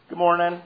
Good morning.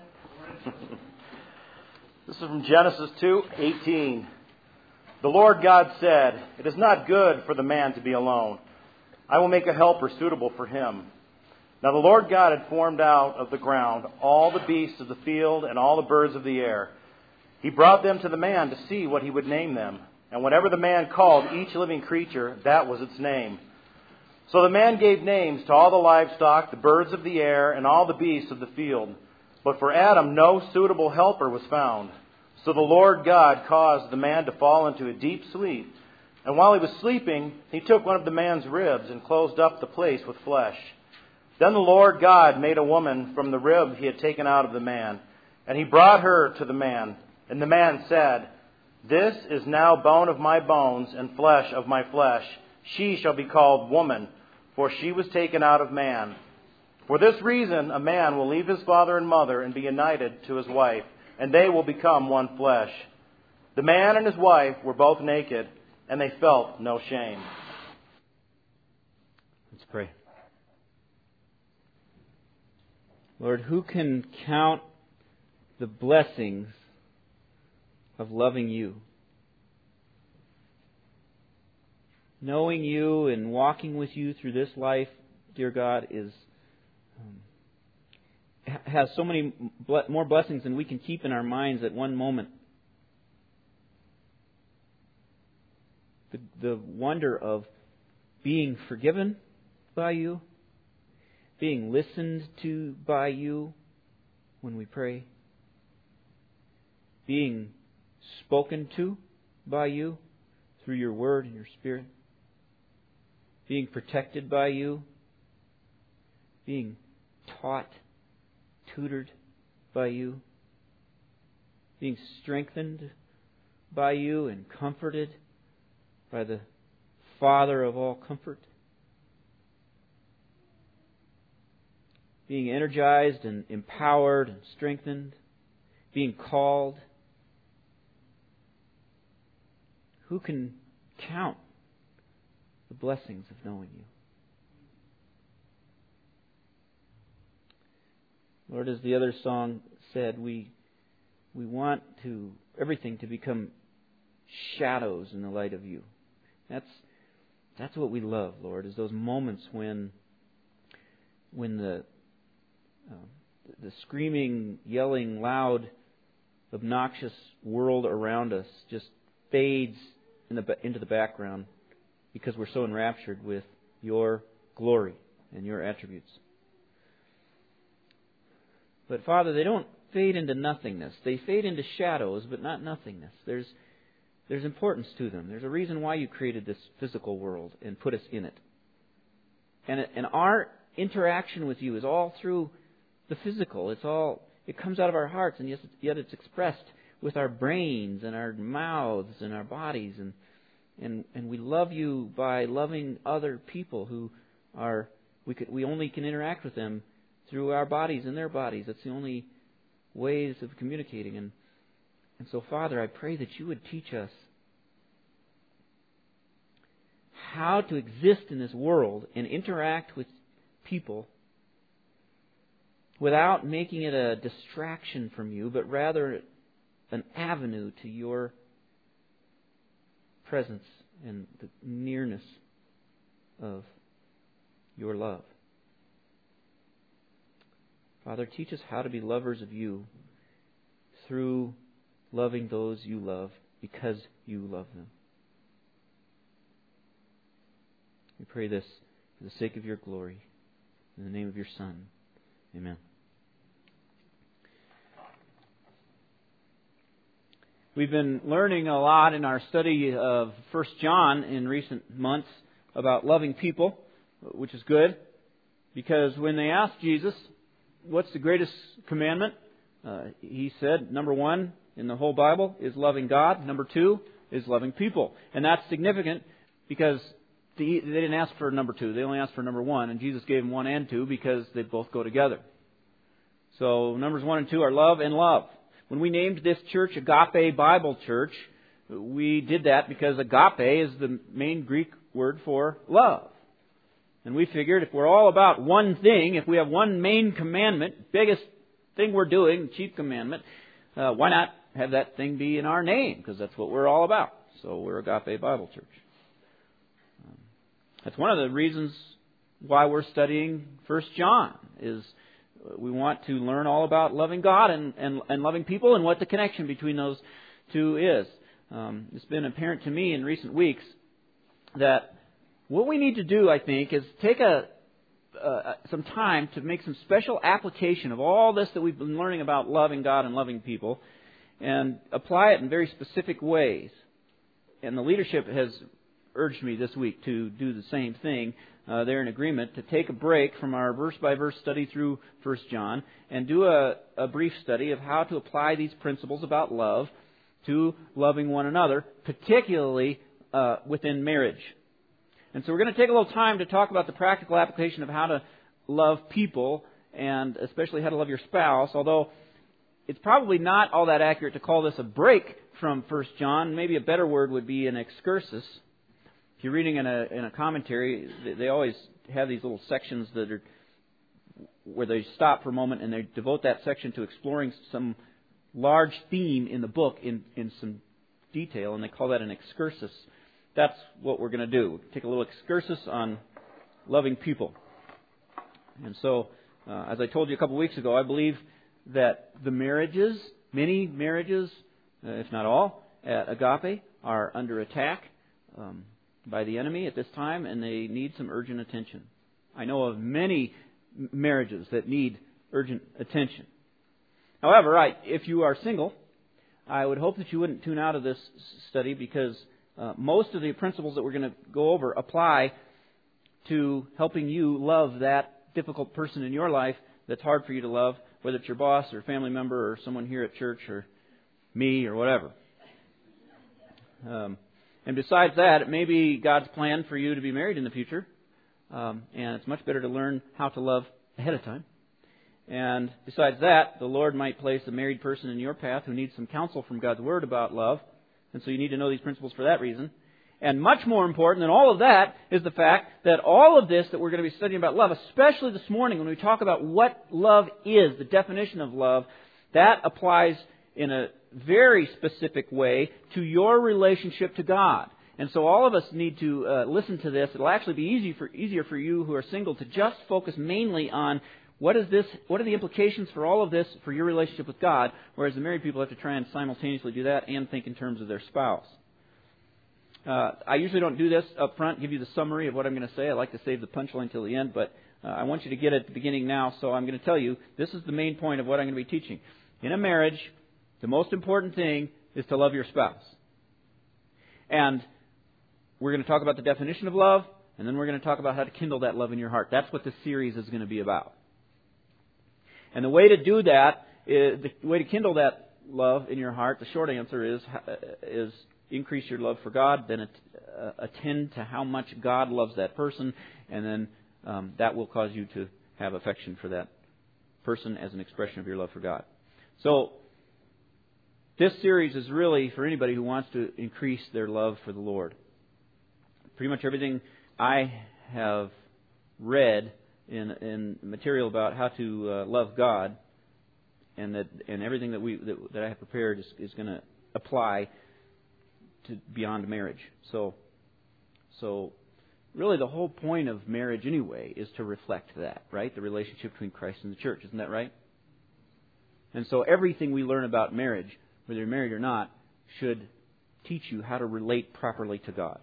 This is from Genesis 2:18. The Lord God said, "It is not good for the man to be alone. I will make a helper suitable for him." Now the Lord God had formed out of the ground all the beasts of the field and all the birds of the air. He brought them to the man to see what he would name them. And whatever the man called each living creature, that was its name. So the man gave names to all the livestock, the birds of the air, and all the beasts of the field. But for Adam no suitable helper was found. So the Lord God caused the man to fall into a deep sleep. And while he was sleeping, he took one of the man's ribs and closed up the place with flesh. Then the Lord God made a woman from the rib he had taken out of the man. And he brought her to the man. And the man said, "This is now bone of my bones and flesh of my flesh. She shall be called woman, for she was taken out of man. For this reason, a man will leave his father and mother and be united to his wife, and they will become one flesh. The man and his wife were both naked, and they felt no shame." Let's pray. Lord, who can count the blessings of loving you? Knowing you and walking with you through this life, dear God, has so many more blessings than we can keep in our minds at one moment. The wonder of being forgiven by you, being listened to by you when we pray, being spoken to by you through your Word and your Spirit, being protected by you, being taught, tutored by you, being strengthened by you and comforted by the Father of all comfort, being energized and empowered and strengthened, being called. Who can count the blessings of knowing you? Lord, as the other song said, we want everything to become shadows in the light of you. That's what we love, Lord, is those moments when the screaming, yelling, loud, obnoxious world around us just fades into the background because we're so enraptured with your glory and your attributes. But Father, they don't fade into nothingness. They fade into shadows, but not nothingness. There's importance to them. There's a reason why you created this physical world and put us in it. And our interaction with you is all through the physical. It comes out of our hearts, and yet it's expressed with our brains and our mouths and our bodies. And we love you by loving other people who we only can interact with them through our bodies and their bodies. That's the only ways of communicating. And so, Father, I pray that you would teach us how to exist in this world and interact with people without making it a distraction from you, but rather an avenue to your presence and the nearness of your love. Father, teach us how to be lovers of you through loving those you love because you love them. We pray this for the sake of your glory. In the name of your Son. Amen. We've been learning a lot in our study of 1 John in recent months about loving people, which is good, because when they asked Jesus, what's the greatest commandment? He said, number 1 in the whole Bible is loving God. Number 2 is loving people. And that's significant because they didn't ask for number 2. They only asked for number 1. And Jesus gave them 1 and 2 because they both go together. So numbers 1 and 2 are love and love. When we named this church Agape Bible Church, we did that because agape is the main Greek word for love. And we figured if we're all about one thing, if we have one main commandment, biggest thing we're doing, the chief commandment, why not have that thing be in our name? Because that's what we're all about. So we're Agape Bible Church. That's one of the reasons why we're studying 1 John, is we want to learn all about loving God and loving people and what the connection between those two is. It's been apparent to me in recent weeks that what we need to do, I think, is take some time to make some special application of all this that we've been learning about loving God and loving people and apply it in very specific ways. And the leadership has urged me this week to do the same thing. They're in agreement to take a break from our verse-by-verse study through 1 John and do a brief study of how to apply these principles about love to loving one another, particularly within marriage. And so we're going to take a little time to talk about the practical application of how to love people and especially how to love your spouse, although it's probably not all that accurate to call this a break from 1 John. Maybe a better word would be an excursus. If you're reading in a commentary, they always have these little sections that are where they stop for a moment and they devote that section to exploring some large theme in the book in some detail, and they call that an excursus. That's what we're going to do. Take a little excursus on loving people. And so, as I told you a couple weeks ago, I believe that the marriages, many marriages, if not all, at Agape are under attack by the enemy at this time, and they need some urgent attention. I know of many marriages that need urgent attention. However, if you are single, I would hope that you wouldn't tune out of this study, because most of the principles that we're going to go over apply to helping you love that difficult person in your life that's hard for you to love, whether it's your boss or family member or someone here at church or me or whatever. And besides that, it may be God's plan for you to be married in the future, and it's much better to learn how to love ahead of time. And besides that, the Lord might place a married person in your path who needs some counsel from God's Word about love, and so you need to know these principles for that reason. And much more important than all of that is the fact that all of this that we're going to be studying about love, especially this morning when we talk about what love is, the definition of love, that applies in a very specific way to your relationship to God. And so all of us need to listen to this. It'll actually be easier for you who are single to just focus mainly on what are the implications for all of this for your relationship with God, whereas the married people have to try and simultaneously do that and think in terms of their spouse. I usually don't do this up front, give you the summary of what I'm going to say. I like to save the punchline till the end, but I want you to get it at the beginning now, so I'm going to tell you this is the main point of what I'm going to be teaching. In a marriage, the most important thing is to love your spouse. And we're going to talk about the definition of love, and then we're going to talk about how to kindle that love in your heart. That's what this series is going to be about. And the way to do that, the way to kindle that love in your heart, the short answer is increase your love for God, then attend to how much God loves that person, and then that will cause you to have affection for that person as an expression of your love for God. So, this series is really for anybody who wants to increase their love for the Lord. Pretty much everything I have read in material about how to love God, and everything that I have prepared is going to apply to beyond marriage. So really the whole point of marriage anyway is to reflect that, right? The relationship between Christ and the church, isn't that right? And so everything we learn about marriage, whether you're married or not, should teach you how to relate properly to God.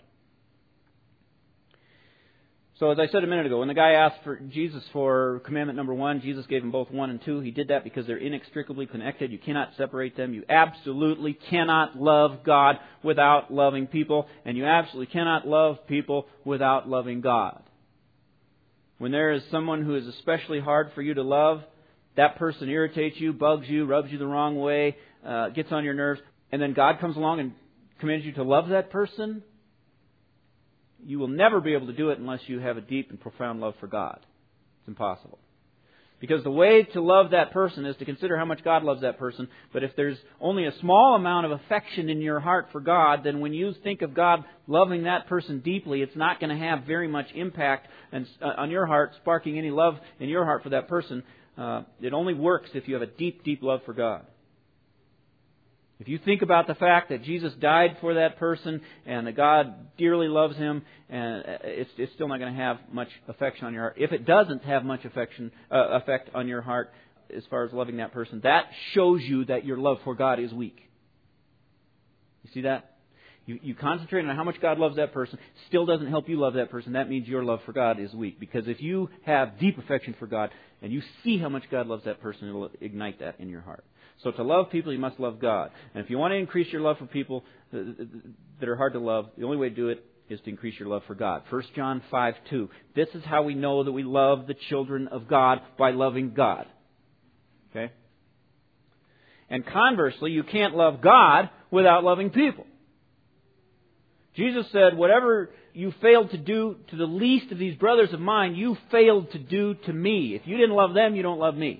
So as I said a minute ago, when the guy asked for Jesus for commandment number 1, Jesus gave him both 1 and 2. He did that because they're inextricably connected. You cannot separate them. You absolutely cannot love God without loving people. And you absolutely cannot love people without loving God. When there is someone who is especially hard for you to love, that person irritates you, bugs you, rubs you the wrong way, gets on your nerves, and then God comes along and commands you to love that person, you will never be able to do it unless you have a deep and profound love for God. It's impossible. Because the way to love that person is to consider how much God loves that person. But if there's only a small amount of affection in your heart for God, then when you think of God loving that person deeply, it's not going to have very much impact on your heart, sparking any love in your heart for that person. it only works if you have a deep, deep love for God. If you think about the fact that Jesus died for that person and that God dearly loves him, and it's still not going to have much affection on your heart. If it doesn't have much effect on your heart as far as loving that person, that shows you that your love for God is weak. You see that? You concentrate on how much God loves that person, still doesn't help you love that person. That means your love for God is weak. Because if you have deep affection for God and you see how much God loves that person, it will ignite that in your heart. So to love people, you must love God. And if you want to increase your love for people that are hard to love, the only way to do it is to increase your love for God. 1 John 5:2. This is how we know that we love the children of God, by loving God. Okay? And conversely, you can't love God without loving people. Jesus said, whatever you failed to do to the least of these brothers of mine, you failed to do to me. If you didn't love them, you don't love me.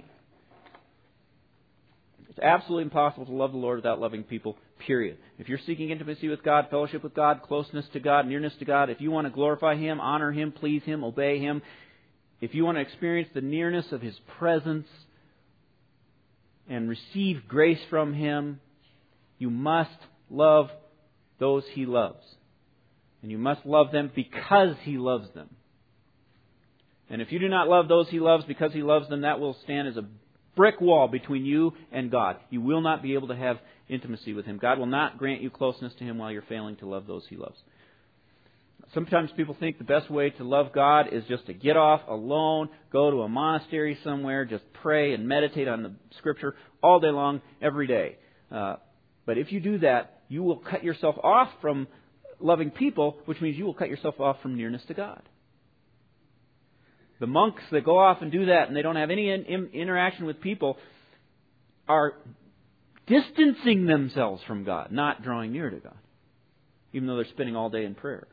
It's absolutely impossible to love the Lord without loving people, period. If you're seeking intimacy with God, fellowship with God, closeness to God, nearness to God, if you want to glorify Him, honor Him, please Him, obey Him, if you want to experience the nearness of His presence and receive grace from Him, you must love those He loves. And you must love them because He loves them. And if you do not love those He loves because He loves them, that will stand as a brick wall between you and God. You will not be able to have intimacy with Him. God will not grant you closeness to Him while you're failing to love those He loves. Sometimes people think the best way to love God is just to get off alone, go to a monastery somewhere, just pray and meditate on the Scripture all day long, every day. But if you do that, you will cut yourself off from loving people, which means you will cut yourself off from nearness to God. The monks that go off and do that and they don't have any interaction with people are distancing themselves from God, not drawing near to God, even though they're spending all day in prayer.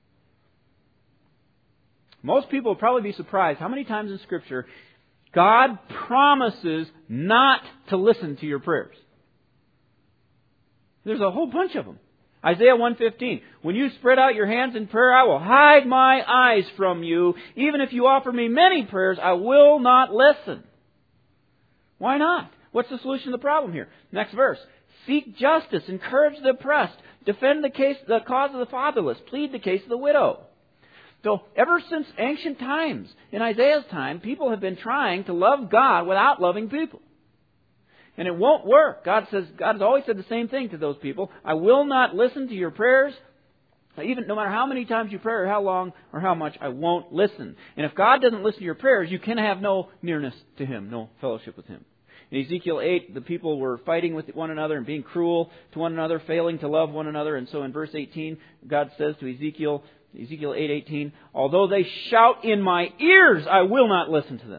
Most people will probably be surprised how many times in Scripture God promises not to listen to your prayers. There's a whole bunch of them. Isaiah 1:15. When you spread out your hands in prayer, I will hide my eyes from you. Even if you offer me many prayers, I will not listen. Why not? What's the solution to the problem here? Next verse. Seek justice, encourage the oppressed, defend the cause of the fatherless, plead the case of the widow. So ever since ancient times, in Isaiah's time, people have been trying to love God without loving people. And it won't work. God has always said the same thing to those people. I will not listen to your prayers. Even no matter how many times you pray or how long or how much, I won't listen. And if God doesn't listen to your prayers, you can have no nearness to Him, no fellowship with Him. In Ezekiel 8, the people were fighting with one another and being cruel to one another, failing to love one another. And so in verse 18, God says to Ezekiel 8:18, although they shout in my ears, I will not listen to them.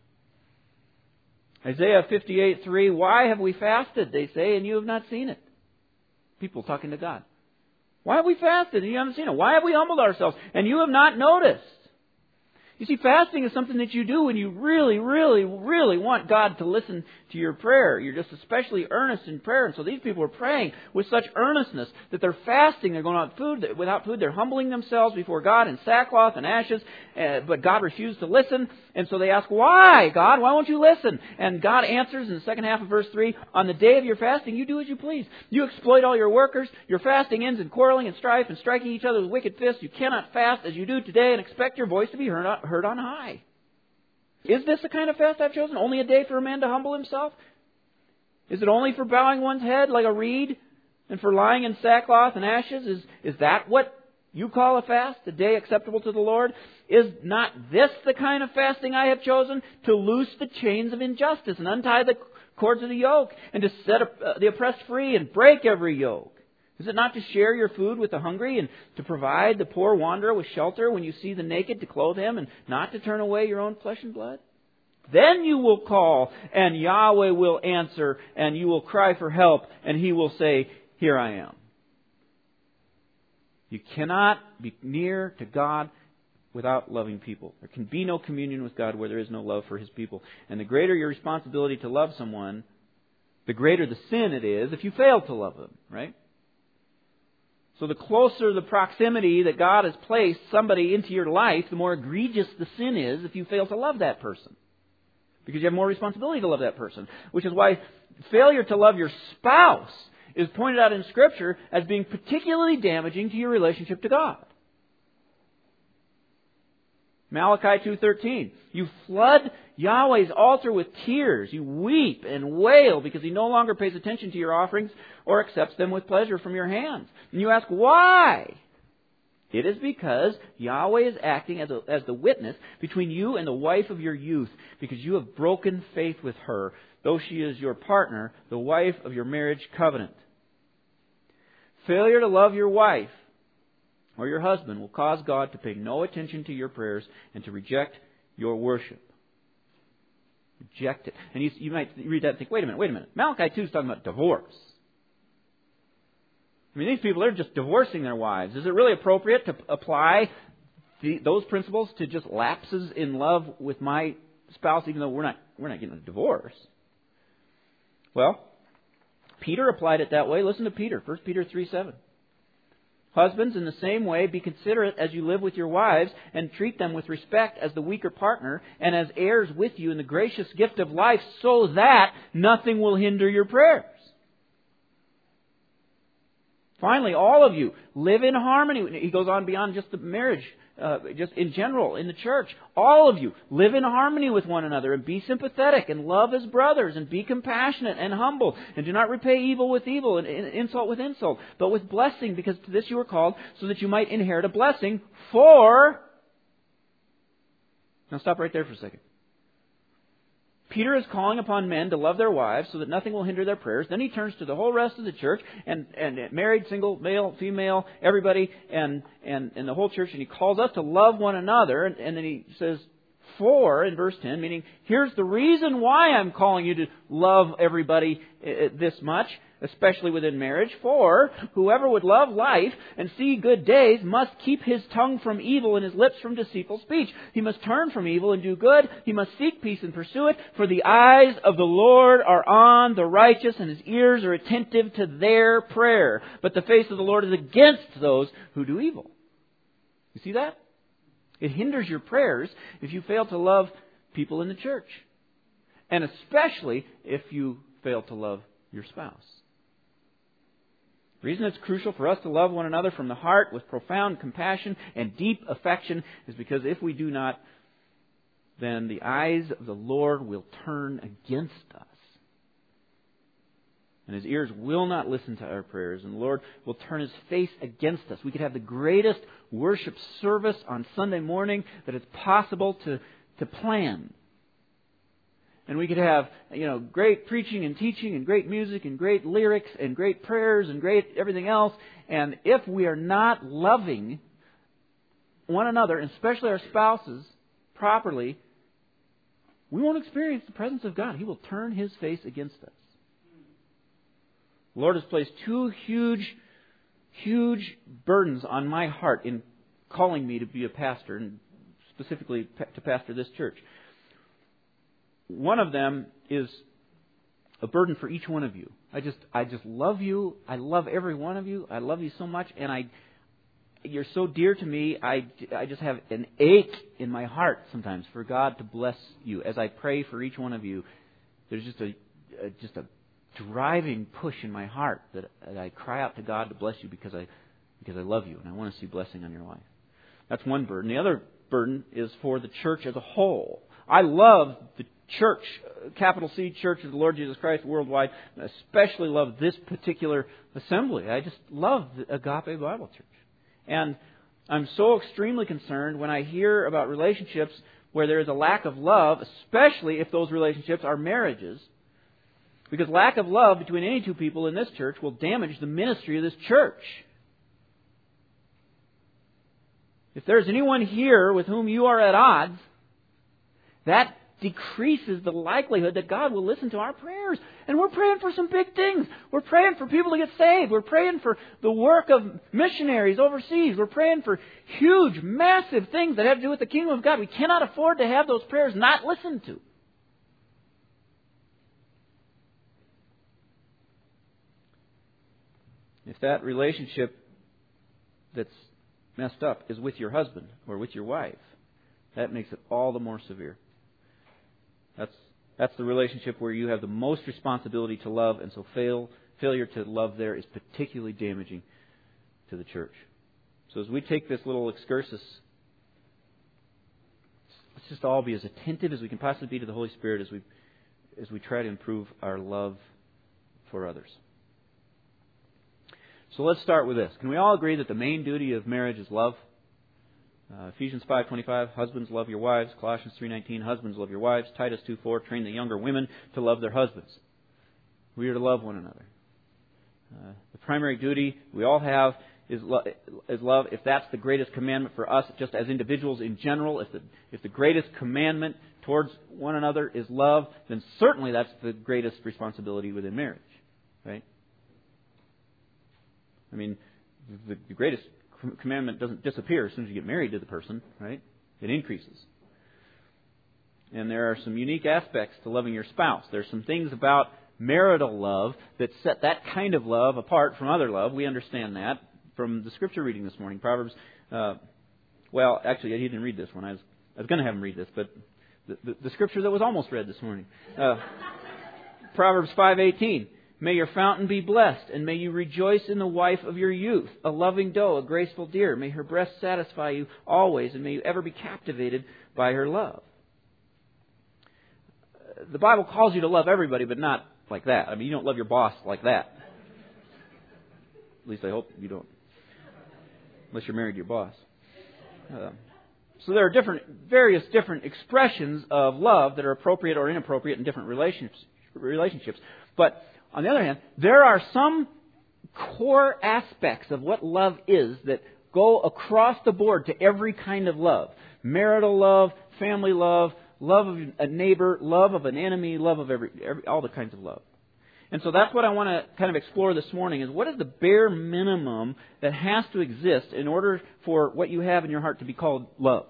Isaiah 58:3, why have we fasted, they say, and you have not seen it? People talking to God. Why have we fasted and you haven't seen it? Why have we humbled ourselves and you have not noticed? You see, fasting is something that you do when you really, really, really want God to listen to your prayer. You're just especially earnest in prayer. And so these people are praying with such earnestness that they're fasting. They're going without food. They're humbling themselves before God in sackcloth and ashes. But God refused to listen. And so they ask, why, God? Why won't you listen? And God answers in the second half of verse 3, on the day of your fasting, you do as you please. You exploit all your workers. Your fasting ends in quarreling and strife and striking each other with wicked fists. You cannot fast as you do today and expect your voice to be heard on high. Is this the kind of fast I've chosen? Only a day for a man to humble himself? Is it only for bowing one's head like a reed and for lying in sackcloth and ashes? Is that what you call a fast, a day acceptable to the Lord? Is not this the kind of fasting I have chosen? To loose the chains of injustice and untie the cords of the yoke and to set the oppressed free and break every yoke? Is it not to share your food with the hungry and to provide the poor wanderer with shelter when you see the naked to clothe him and not to turn away your own flesh and blood? Then you will call and Yahweh will answer and you will cry for help and He will say, here I am. You cannot be near to God without loving people. There can be no communion with God where there is no love for His people. And the greater your responsibility to love someone, the greater the sin it is if you fail to love them, right? So the closer the proximity that God has placed somebody into your life, the more egregious the sin is if you fail to love that person. because you have more responsibility to love that person. Which is why failure to love your spouse is pointed out in Scripture as being particularly damaging to your relationship to God. Malachi 2:13. You flood Yahweh's altar with tears. You weep and wail because He no longer pays attention to your offerings or accepts them with pleasure from your hands. And you ask, why? It is because Yahweh is acting as the witness between you and the wife of your youth, because you have broken faith with her, though she is your partner, the wife of your marriage covenant. Failure to love your wife or your husband will cause God to pay no attention to your prayers and to reject your worship. Reject it. And you might read that and think, wait a minute. Malachi 2 is talking about divorce. I mean, these people are just divorcing their wives. Is it really appropriate to apply those principles to just lapses in love with my spouse, even though we're not getting a divorce? Well, Peter applied it that way. Listen to Peter, 1 Peter 3:7. Husbands, in the same way, be considerate as you live with your wives, and treat them with respect as the weaker partner, and as heirs with you in the gracious gift of life, so that nothing will hinder your prayers. Finally, all of you live in harmony. He goes on beyond just the marriage, just in general, in the church. All of you live in harmony with one another and be sympathetic and love as brothers and be compassionate and humble and do not repay evil with evil and insult with insult, but with blessing, because to this you were called, so that you might inherit a blessing. For... Now stop right there for a second. Peter is calling upon men to love their wives so that nothing will hinder their prayers. Then he turns to the whole rest of the church, and married, single, male, female, everybody, and the whole church, and he calls us to love one another. And then he says, for, in verse 10, meaning, here's the reason why I'm calling you to love everybody this much, especially within marriage. For whoever would love life and see good days must keep his tongue from evil and his lips from deceitful speech. He must turn from evil and do good. He must seek peace and pursue it. For the eyes of the Lord are on the righteous, and His ears are attentive to their prayer. But the face of the Lord is against those who do evil. You see that? It hinders your prayers if you fail to love people in the church. And especially if you fail to love your spouse. The reason it's crucial for us to love one another from the heart with profound compassion and deep affection is because if we do not, then the eyes of the Lord will turn against us. And His ears will not listen to our prayers, and the Lord will turn His face against us. We could have the greatest worship service on Sunday morning that it's possible to plan. And we could have, great preaching and teaching and great music and great lyrics and great prayers and great everything else. And if we are not loving one another, and especially our spouses, properly, we won't experience the presence of God. He will turn His face against us. The Lord has placed two huge burdens on my heart in calling me to be a pastor, and specifically to pastor this church. One of them is a burden for each one of you. I just love you. I love every one of you. I love you so much, and you're so dear to me. I just have an ache in my heart sometimes for God to bless you. As I pray for each one of you, there's just a driving push in my heart that I cry out to God to bless you because I love you and I want to see blessing on your life. That's one burden. The other burden is for the church as a whole. I love the church, capital C Church of the Lord Jesus Christ worldwide. I especially love this particular assembly. I just love the Agape Bible Church. And I'm so extremely concerned when I hear about relationships where there is a lack of love, especially if those relationships are marriages. Because lack of love between any two people in this church will damage the ministry of this church. If there's anyone here with whom you are at odds, that decreases the likelihood that God will listen to our prayers. And we're praying for some big things. We're praying for people to get saved. We're praying for the work of missionaries overseas. We're praying for huge, massive things that have to do with the kingdom of God. We cannot afford to have those prayers not listened to. If that relationship that's messed up is with your husband or with your wife, that makes it all the more severe. That's That's the relationship where you have the most responsibility to love, and so failure to love there is particularly damaging to the church. So as we take this little excursus, let's just all be as attentive as we can possibly be to the Holy Spirit as we try to improve our love for others. So let's start with this. Can we all agree that the main duty of marriage is love? Ephesians 5:25, husbands, love your wives. Colossians 3:19, husbands, love your wives. Titus 2:4, train the younger women to love their husbands. We are to love one another. The primary duty we all have is love. If that's the greatest commandment for us, just as individuals in general, if the greatest commandment towards one another is love, then certainly that's the greatest responsibility within marriage, right? I mean, the greatest commandment doesn't disappear as soon as you get married to the person, right? It increases. And there are some unique aspects to loving your spouse. There's some things about marital love that set that kind of love apart from other love. We understand that from the scripture reading this morning. Proverbs, well, actually, he didn't read this one. I was going to have him read this, but the scripture that was almost read this morning. Proverbs 5:18. May your fountain be blessed, and may you rejoice in the wife of your youth, a loving doe, a graceful deer. May her breast satisfy you always, and may you ever be captivated by her love. The Bible calls you to love everybody, but not like that. I mean, you don't love your boss like that. At least I hope you don't. Unless you're married to your boss. So there are various different expressions of love that are appropriate or inappropriate in different relationships. But on the other hand, there are some core aspects of what love is that go across the board to every kind of love. Marital love, family love, love of a neighbor, love of an enemy, love of all the kinds of love. And so that's what I want to kind of explore this morning, is what is the bare minimum that has to exist in order for what you have in your heart to be called love?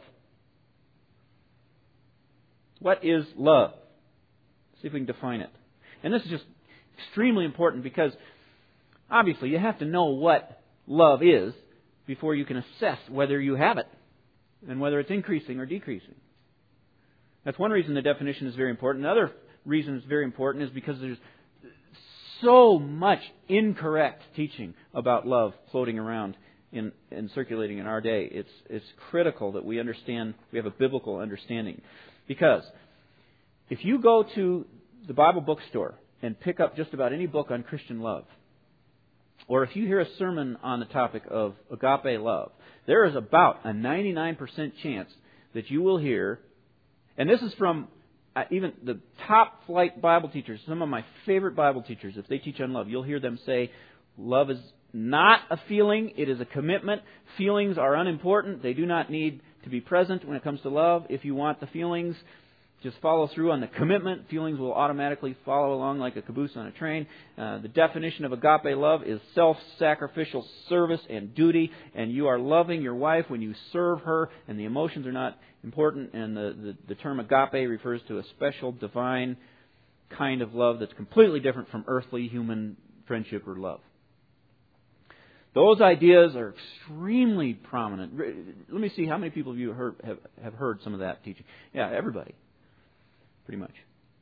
What is love? See if we can define it. And this is just extremely important because obviously you have to know what love is before you can assess whether you have it and whether it's increasing or decreasing. That's one reason the definition is very important. Another reason it's very important is because there's so much incorrect teaching about love floating around and circulating in our day. It's critical that we understand, we have a biblical understanding. Because if you go to the Bible bookstore and pick up just about any book on Christian love, or if you hear a sermon on the topic of agape love, there is about a 99% chance that you will hear, and this is from even the top flight Bible teachers, some of my favorite Bible teachers, if they teach on love, you'll hear them say, love is not a feeling, it is a commitment. Feelings are unimportant. They do not need to be present when it comes to love. If you want the feelings, just follow through on the commitment. Feelings will automatically follow along like a caboose on a train. The definition of agape love is self-sacrificial service and duty. And you are loving your wife when you serve her, and the emotions are not important. And the term agape refers to a special, divine kind of love that's completely different from earthly human friendship or love. Those ideas are extremely prominent. Let me see, how many people of you have heard some of that teaching? Yeah, everybody. Pretty much.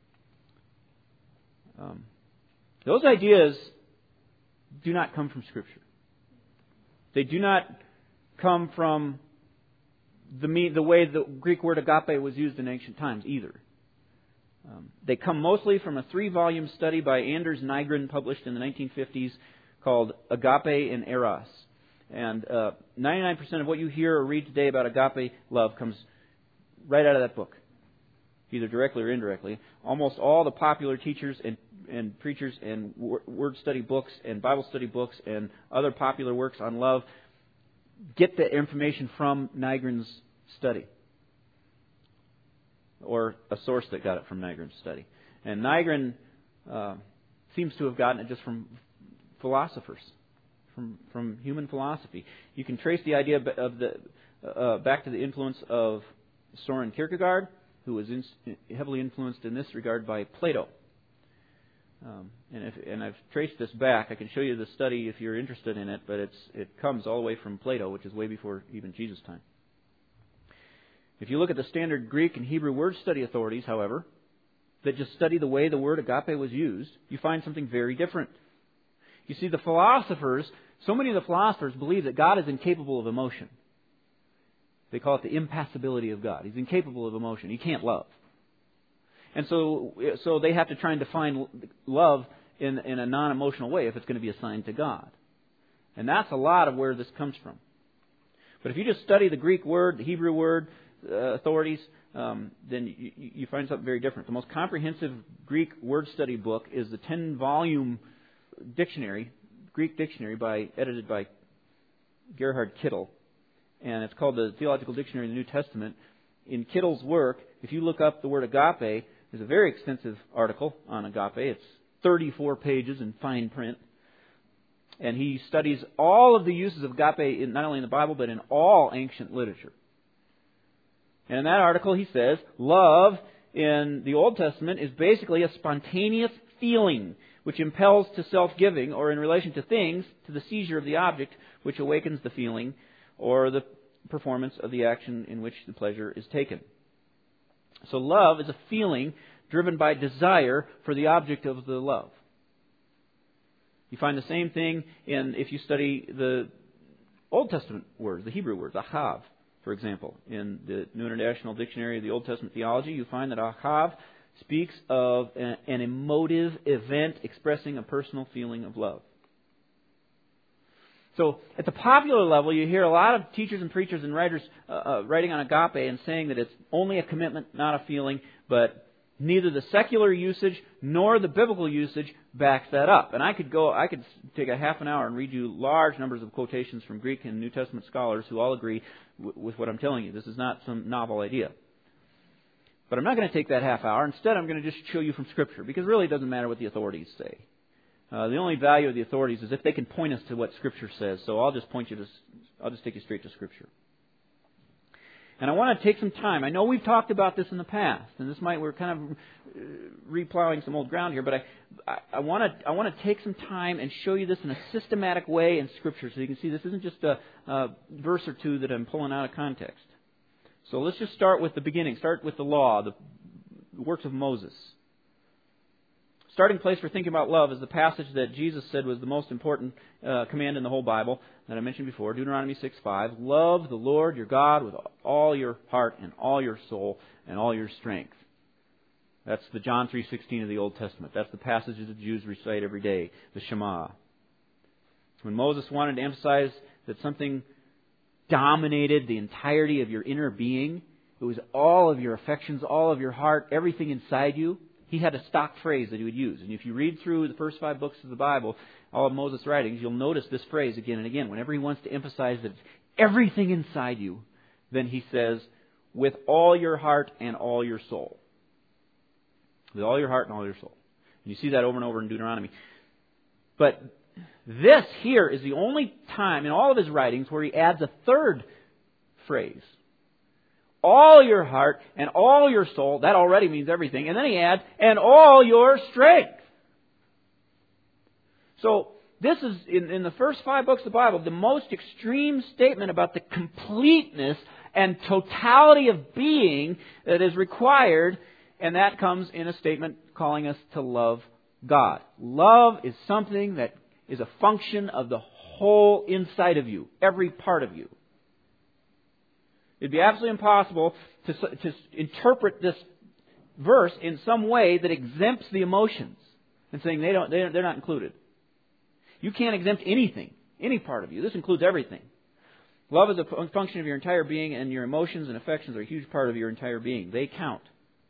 Those ideas do not come from Scripture. They do not come from the way the Greek word agape was used in ancient times either. They come mostly from a 3-volume study by Anders Nygren published in the 1950s called Agape and Eros. And 99% of what you hear or read today about agape love comes right out of that book, either directly or indirectly. Almost all the popular teachers and preachers and word study books and Bible study books and other popular works on love get the information from Nygren's study, or a source that got it from Nygren's study. And Nygren seems to have gotten it just from philosophers, from human philosophy. You can trace the idea of back to the influence of Soren Kierkegaard, who was heavily influenced in this regard by Plato. And I've traced this back. I can show you the study if you're interested in it, but it comes all the way from Plato, which is way before even Jesus' time. If you look at the standard Greek and Hebrew word study authorities, however, that just study the way the word agape was used, you find something very different. You see, the philosophers, so many of the philosophers believe that God is incapable of emotion. They call it the impassibility of God. He's incapable of emotion. He can't love. And so they have to try and define love in a non-emotional way if it's going to be assigned to God. And that's a lot of where this comes from. But if you just study the Greek word, the Hebrew word, authorities, then you find something very different. The most comprehensive Greek word study book is the 10-volume dictionary, Greek dictionary, edited by Gerhard Kittel. And it's called the Theological Dictionary of the New Testament. In Kittel's work, if you look up the word agape, there's a very extensive article on agape. It's 34 pages in fine print. And he studies all of the uses of agape, not only in the Bible, but in all ancient literature. And in that article, he says, love in the Old Testament is basically a spontaneous feeling which impels to self-giving, or in relation to things, to the seizure of the object, which awakens the feeling or the performance of the action in which the pleasure is taken. So love is a feeling driven by desire for the object of the love. You find the same thing if you study the Old Testament words, the Hebrew words, ahav, for example. In the New International Dictionary of the Old Testament Theology, you find that ahav speaks of an emotive event expressing a personal feeling of love. So at the popular level, you hear a lot of teachers and preachers and writers writing on agape and saying that it's only a commitment, not a feeling, but neither the secular usage nor the biblical usage backs that up. And I could take a half an hour and read you large numbers of quotations from Greek and New Testament scholars who all agree with what I'm telling you. This is not some novel idea. But I'm not going to take that half hour. Instead, I'm going to just show you from Scripture, because really it doesn't matter what the authorities say. The only value of the authorities is if they can point us to what Scripture says. So I'll just take you straight to Scripture. And I want to take some time. I know we've talked about this in the past, and we're kind of replowing some old ground here. But I want to take some time and show you this in a systematic way in Scripture, so you can see this isn't just a verse or two that I'm pulling out of context. So let's just start with the beginning. Start with the law, the works of Moses. Starting place for thinking about love is the passage that Jesus said was the most important command in the whole Bible that I mentioned before, Deuteronomy 6:5. Love the Lord your God with all your heart and all your soul and all your strength. That's the John 3:16 of the Old Testament. That's the passages the Jews recite every day, the Shema. When Moses wanted to emphasize that something dominated the entirety of your inner being, it was all of your affections, all of your heart, everything inside you, he had a stock phrase that he would use. And if you read through the first 5 books of the Bible, all of Moses' writings, you'll notice this phrase again and again. Whenever he wants to emphasize that it's everything inside you, then he says, with all your heart and all your soul. With all your heart and all your soul. And you see that over and over in Deuteronomy. But this here is the only time in all of his writings where he adds a third phrase. All your heart and all your soul. That already means everything. And then he adds, and all your strength. So this is, in the first 5 books of the Bible, the most extreme statement about the completeness and totality of being that is required. And that comes in a statement calling us to love God. Love is something that is a function of the whole inside of you, every part of you. It'd be absolutely impossible to interpret this verse in some way that exempts the emotions and saying they're not included. You can't exempt anything, any part of you. This includes everything. Love is a function of your entire being, and your emotions and affections are a huge part of your entire being. They count.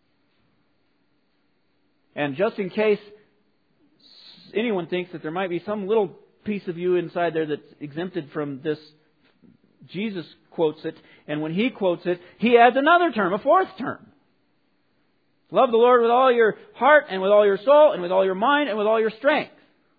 And just in case anyone thinks that there might be some little piece of you inside there that's exempted from this, Jesus quotes it, and when he quotes it, he adds another term, a fourth term. Love the Lord with all your heart and with all your soul and with all your mind and with all your strength.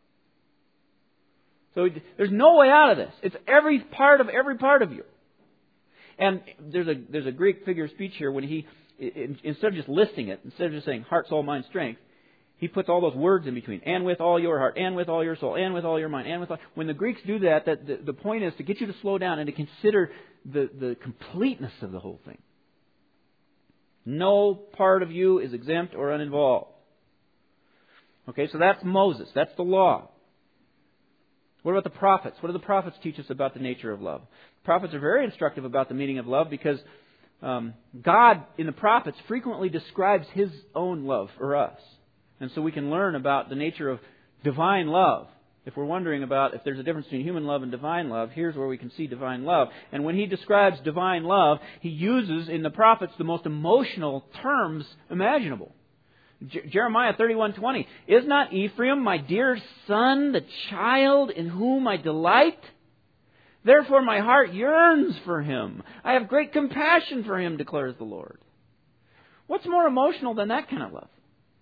So there's no way out of this. It's every part of you. And there's a Greek figure of speech here when he, instead of just listing it, instead of just saying heart, soul, mind, strength, he puts all those words in between. And with all your heart, and with all your soul, and with all your mind, and with all... When the Greeks do that, the point is to get you to slow down and to consider the completeness of the whole thing. No part of you is exempt or uninvolved. Okay, so that's Moses. That's the law. What about the prophets? What do the prophets teach us about the nature of love? The prophets are very instructive about the meaning of love because God, in the prophets, frequently describes His own love for us. And so we can learn about the nature of divine love. If we're wondering about if there's a difference between human love and divine love, here's where we can see divine love. And when He describes divine love, He uses in the prophets the most emotional terms imaginable. Jeremiah 31:20, "Is not Ephraim my dear son, the child in whom I delight? Therefore my heart yearns for him. I have great compassion for him, declares the Lord." What's more emotional than that kind of love?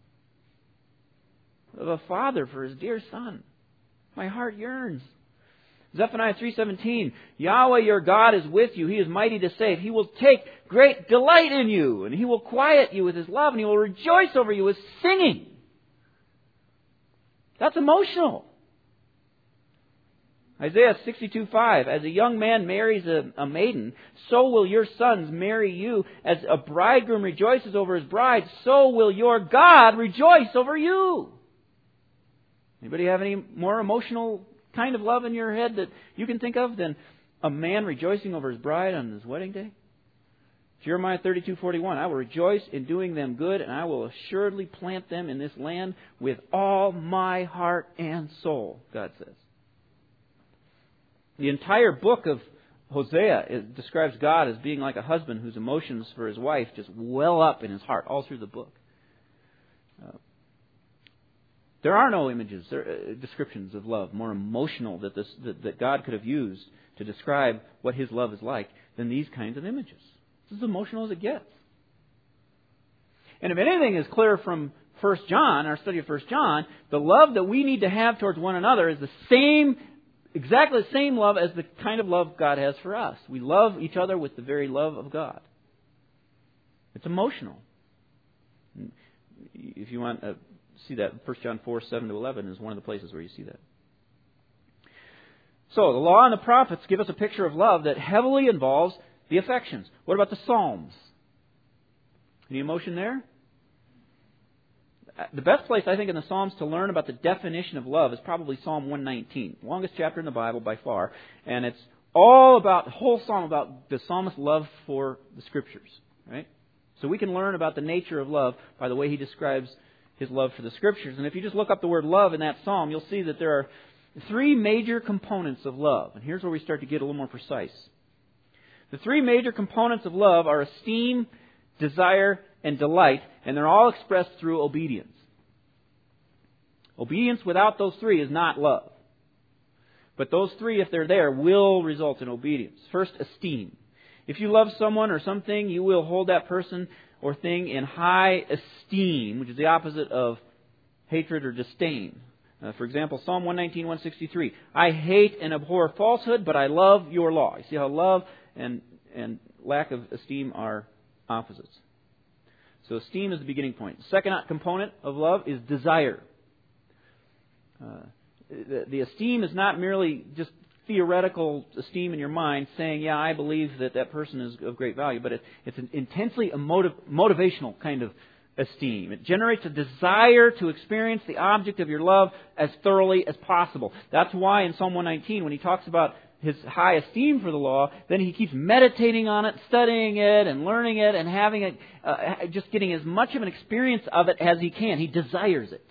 Of a father for his dear son. My heart yearns. Zephaniah 3:17, "Yahweh your God is with you. He is mighty to save. He will take great delight in you, and He will quiet you with His love, and He will rejoice over you with singing." That's emotional. Isaiah 62:5, "As a young man marries a maiden, so will your sons marry you. As a bridegroom rejoices over his bride, so will your God rejoice over you." Anybody have any more emotional kind of love in your head that you can think of than a man rejoicing over his bride on his wedding day? Jeremiah 32:41, "I will rejoice in doing them good, and I will assuredly plant them in this land with all my heart and soul," God says. The entire book of Hosea describes God as being like a husband whose emotions for his wife just well up in his heart all through the book. There are no images or descriptions of love more emotional that God could have used to describe what His love is like than these kinds of images. It's as emotional as it gets. And if anything is clear from 1 John, our study of 1 John, the love that we need to have towards one another is exactly the same love as the kind of love God has for us. We love each other with the very love of God. It's emotional. If you want to see that, 1 John 4:7-11 is one of the places where you see that. So, the law and the prophets give us a picture of love that heavily involves the affections. What about the Psalms? Any emotion there? The best place, I think, in the Psalms to learn about the definition of love is probably Psalm 119. Longest chapter in the Bible by far. And it's all about, the whole psalm about the psalmist's love for the Scriptures. Right? So we can learn about the nature of love by the way he describes his love for the Scriptures. And if you just look up the word love in that psalm, you'll see that there are three major components of love. And here's where we start to get a little more precise. The three major components of love are esteem, desire, and delight, and they're all expressed through obedience. Obedience without those three is not love. But those three, if they're there, will result in obedience. First, esteem. If you love someone or something, you will hold that person or thing in high esteem, which is the opposite of hatred or disdain. For example, Psalm 119:163. "I hate and abhor falsehood, but I love your law." You see how love and lack of esteem are opposites. So esteem is the beginning point. The second component of love is desire. The esteem is not merely just theoretical esteem in your mind, saying, "Yeah, I believe that person is of great value," but it's an intensely motivational kind of esteem. It generates a desire to experience the object of your love as thoroughly as possible. That's why in Psalm 119, when he talks about his high esteem for the law, then he keeps meditating on it, studying it, and learning it, and having it, just getting as much of an experience of it as he can. He desires it.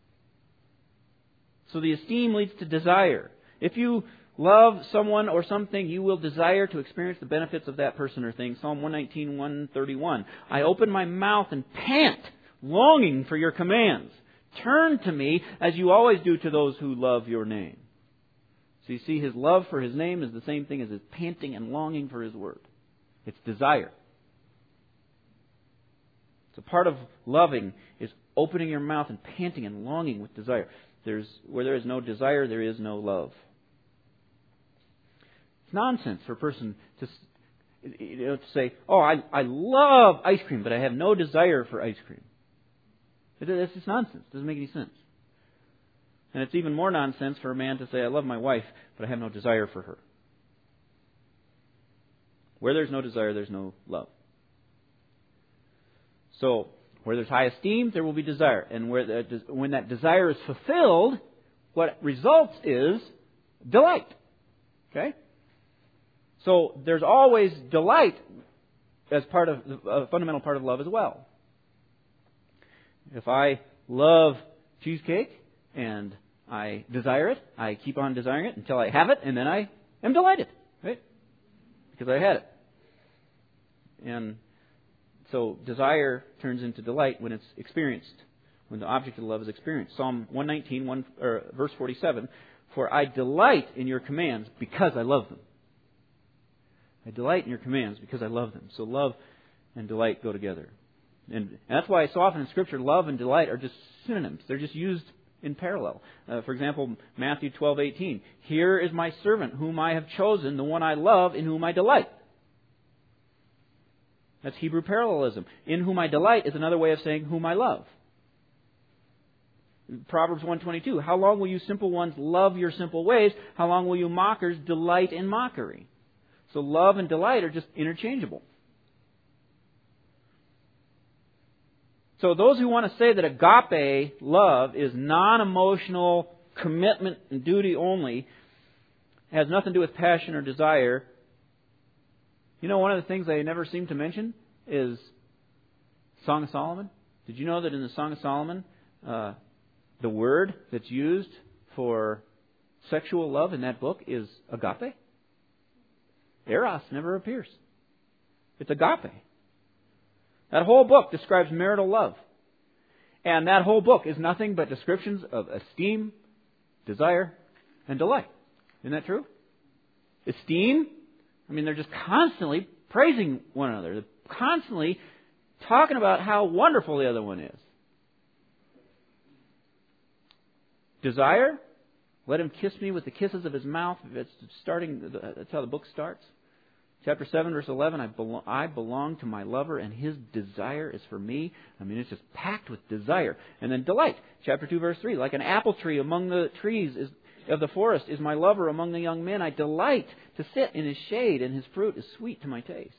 So the esteem leads to desire. If you love someone or something, you will desire to experience the benefits of that person or thing. Psalm 119:131. "I open my mouth and pant, longing for your commands. Turn to me as you always do to those who love your name." So you see, his love for his name is the same thing as his panting and longing for his word. It's desire. So part of loving is opening your mouth and panting and longing with desire. Where there is no desire, there is no love. It's nonsense for a person to say, "Oh, I love ice cream, but I have no desire for ice cream." It's just nonsense. It doesn't make any sense. And it's even more nonsense for a man to say, "I love my wife, but I have no desire for her." Where there's no desire, there's no love. So, where there's high esteem, there will be desire. And when that desire is fulfilled, what results is delight. Okay? So, there's always delight as part of a fundamental part of love as well. If I love cheesecake and I desire it, I keep on desiring it until I have it, and then I am delighted, right? Because I had it. And so desire turns into delight when it's experienced, when the object of love is experienced. Psalm 119, verse 47, "For I delight in your commands because I love them." I delight in your commands because I love them. So love and delight go together. And that's why so often in Scripture, love and delight are just synonyms. They're just used in parallel. For example, Matthew 12:18. "Here is my servant whom I have chosen, the one I love, in whom I delight." That's Hebrew parallelism. "In whom I delight" is another way of saying "whom I love." Proverbs 1:22. "How long will you simple ones love your simple ways? How long will you mockers delight in mockery?" So love and delight are just interchangeable. So those who want to say that agape love is non-emotional commitment and duty only, has nothing to do with passion or desire. You know, one of the things they never seem to mention is Song of Solomon. Did you know that in the Song of Solomon, the word that's used for sexual love in that book is agape? Eros never appears. It's agape. That whole book describes marital love. And that whole book is nothing but descriptions of esteem, desire, and delight. Isn't that true? Esteem, I mean, they're just constantly praising one another. They're constantly talking about how wonderful the other one is. Desire, let him kiss me with the kisses of his mouth. That's how the book starts. Chapter 7, verse 11, I belong to my lover, and his desire is for me. I mean, it's just packed with desire. And then delight. Chapter 2, verse 3, like an apple tree among the trees of the forest is my lover among the young men. I delight to sit in his shade, and his fruit is sweet to my taste.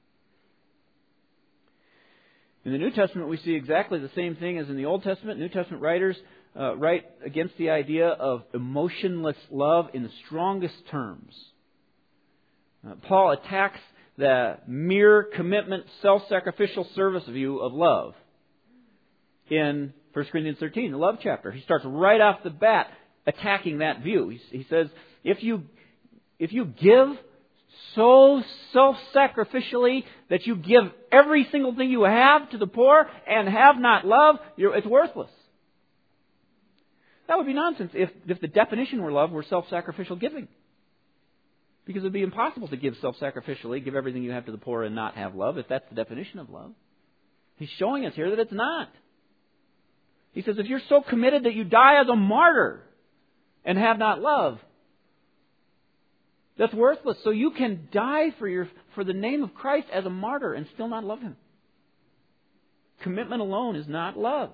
In the New Testament, we see exactly the same thing as in the Old Testament. New Testament writers write against the idea of emotionless love in the strongest terms. Paul attacks the mere commitment, self-sacrificial service view of love in 1 Corinthians 13, the love chapter. He starts right off the bat attacking that view. He says, if you give so self-sacrificially that you give every single thing you have to the poor and have not love, it's worthless. That would be nonsense if the definition for love were self-sacrificial giving. Because it would be impossible to give self-sacrificially, give everything you have to the poor and not have love, if that's the definition of love. He's showing us here that it's not. He says, if you're so committed that you die as a martyr and have not love, that's worthless. So you can die for the name of Christ as a martyr and still not love Him. Commitment alone is not love.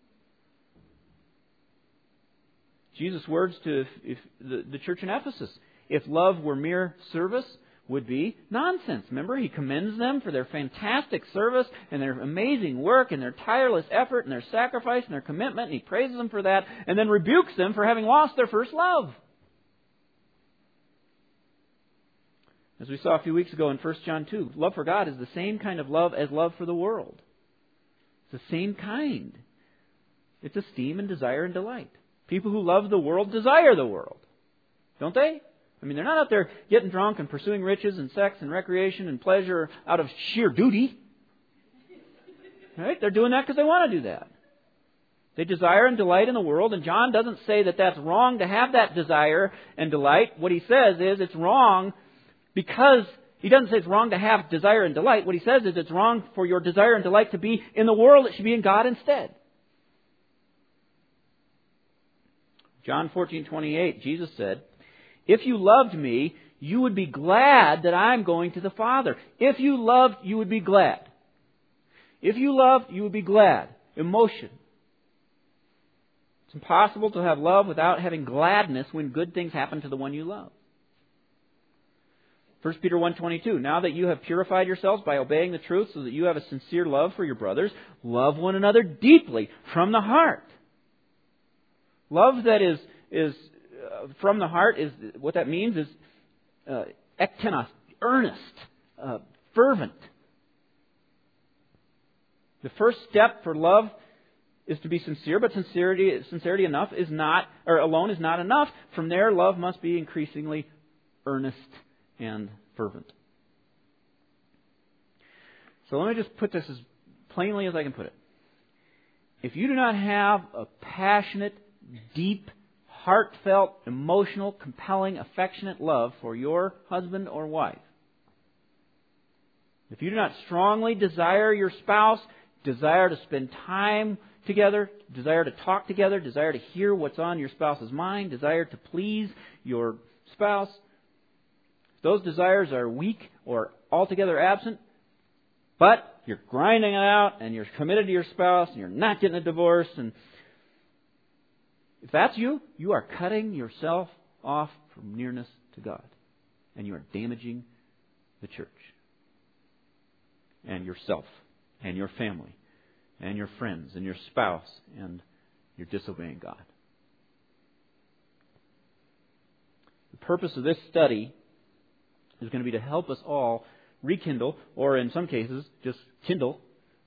Jesus' words to the church in Ephesus, if love were mere service, would be nonsense. Remember, He commends them for their fantastic service and their amazing work and their tireless effort and their sacrifice and their commitment, and He praises them for that and then rebukes them for having lost their first love. As we saw a few weeks ago in 1 John 2, love for God is the same kind of love as love for the world. It's the same kind. It's esteem and desire and delight. People who love the world desire the world. Don't they? I mean, they're not out there getting drunk and pursuing riches and sex and recreation and pleasure out of sheer duty. Right? They're doing that because they want to do that. They desire and delight in the world, and John doesn't say that that's wrong to have that desire and delight. What he says is it's wrong because he doesn't say it's wrong to have desire and delight. What he says is it's wrong for your desire and delight to be in the world. It should be in God instead. John 14:28, Jesus said, if you loved me, you would be glad that I'm going to the Father. If you loved, you would be glad. If you loved, you would be glad. Emotion. It's impossible to have love without having gladness when good things happen to the one you love. 1 Peter 1:22, now that you have purified yourselves by obeying the truth so that you have a sincere love for your brothers, love one another deeply from the heart. Love that is from the heart, is what that means is ektenos, earnest, fervent. The first step for love is to be sincere, but sincerity enough is not, or alone is not enough. From there, love must be increasingly earnest and fervent. So let me just put this as plainly as I can put it. If you do not have a passionate, deep, heartfelt, emotional, compelling, affectionate love for your husband or wife, if you do not strongly desire your spouse, desire to spend time together, desire to talk together, desire to hear what's on your spouse's mind, desire to please your spouse, if those desires are weak or altogether absent, but you're grinding it out and you're committed to your spouse and you're not getting a divorce, and if that's you, you are cutting yourself off from nearness to God. And you are damaging the church. And yourself. And your family. And your friends. And your spouse. And you're disobeying God. The purpose of this study is going to be to help us all rekindle, or in some cases, just kindle,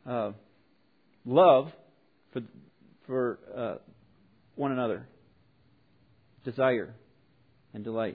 love for one another, desire and delight.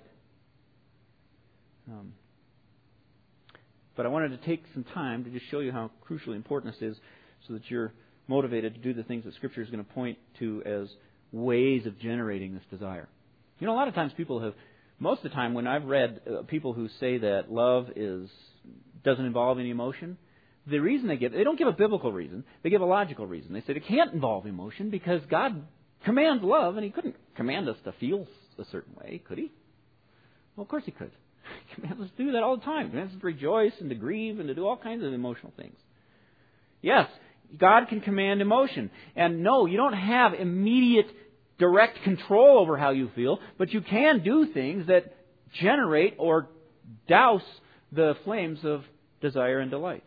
But I wanted to take some time to just show you how crucially important this is so that you're motivated to do the things that Scripture is going to point to as ways of generating this desire. You know, a lot of times most of the time when I've read people who say that love doesn't involve any emotion, the reason they don't give a biblical reason, they give a logical reason. They say it can't involve emotion because God commands love, and He couldn't command us to feel a certain way, could He? Well, of course He could. He commands us to do that all the time. He commands us to rejoice and to grieve and to do all kinds of emotional things. Yes, God can command emotion. And no, you don't have immediate, direct control over how you feel, but you can do things that generate or douse the flames of desire and delight.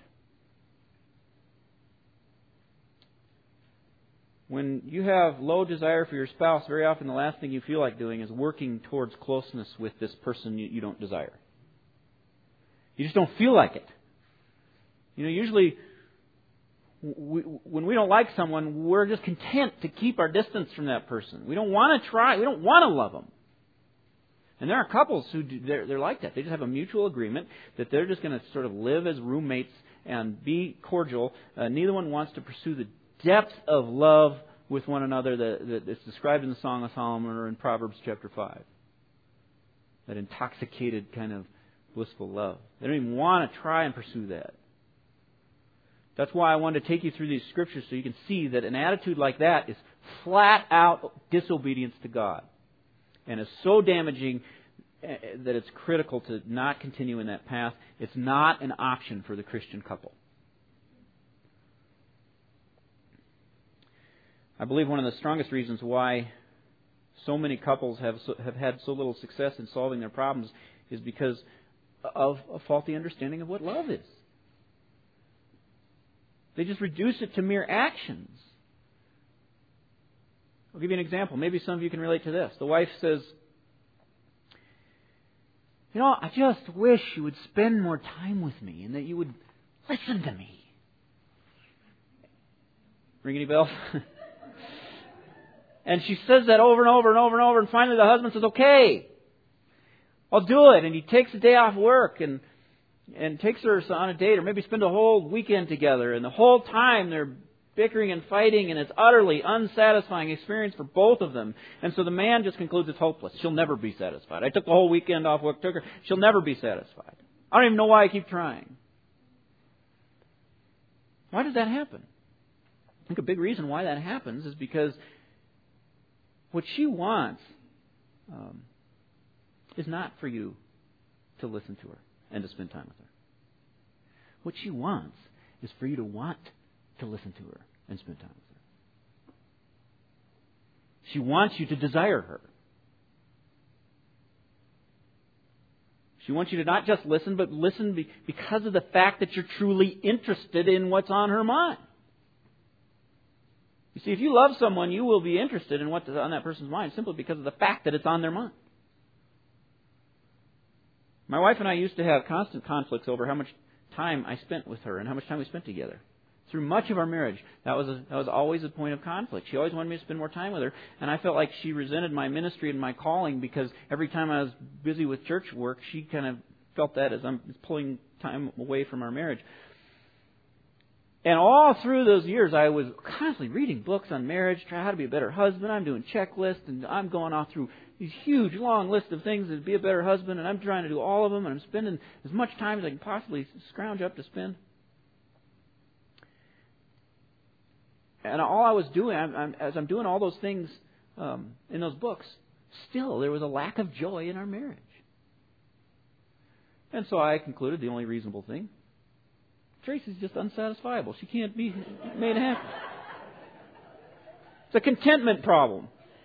When you have low desire for your spouse, very often the last thing you feel like doing is working towards closeness with this person you don't desire. You just don't feel like it. You know, usually when we don't like someone, we're just content to keep our distance from that person. We don't want to try. We don't want to love them. And there are couples who they're like that. They just have a mutual agreement that they're just going to sort of live as roommates and be cordial. Neither one wants to pursue the depth of love with one another that is described in the Song of Solomon or in Proverbs chapter 5. That intoxicated kind of blissful love. They don't even want to try and pursue that. That's why I wanted to take you through these scriptures so you can see that an attitude like that is flat out disobedience to God. And is so damaging that it's critical to not continue in that path. It's not an option for the Christian couple. I believe one of the strongest reasons why so many couples have had so little success in solving their problems is because of a faulty understanding of what love is. They just reduce it to mere actions. I'll give you an example. Maybe some of you can relate to this. The wife says, "You know, I just wish you would spend more time with me and that you would listen to me." Ring any bells? And she says that over and over and over and over, and finally the husband says, "Okay, I'll do it." And he takes a day off work and takes her on a date, or maybe spend a whole weekend together. And the whole time they're bickering and fighting, and it's utterly unsatisfying experience for both of them. And so the man just concludes it's hopeless. She'll never be satisfied. I took the whole weekend off work, took her. She'll never be satisfied. I don't even know why I keep trying. Why does that happen? I think a big reason why that happens is because what she wants is not for you to listen to her and to spend time with her. What she wants is for you to want to listen to her and spend time with her. She wants you to desire her. She wants you to not just listen, but listen because of the fact that you're truly interested in what's on her mind. You see, if you love someone, you will be interested in what's on that person's mind simply because of the fact that it's on their mind. My wife and I used to have constant conflicts over how much time I spent with her and how much time we spent together. Through much of our marriage, that was always a point of conflict. She always wanted me to spend more time with her, and I felt like she resented my ministry and my calling because every time I was busy with church work, she kind of felt that as I'm pulling time away from our marriage. And all through those years, I was constantly reading books on marriage, trying how to be a better husband. I'm doing checklists, and I'm going off through these huge, long lists of things to be a better husband, and I'm trying to do all of them, and I'm spending as much time as I can possibly scrounge up to spend. And all I was doing, as I'm doing all those things in those books, still there was a lack of joy in our marriage. And so I concluded the only reasonable thing, Tracy's just unsatisfiable. She can't be made happy. It's a contentment problem.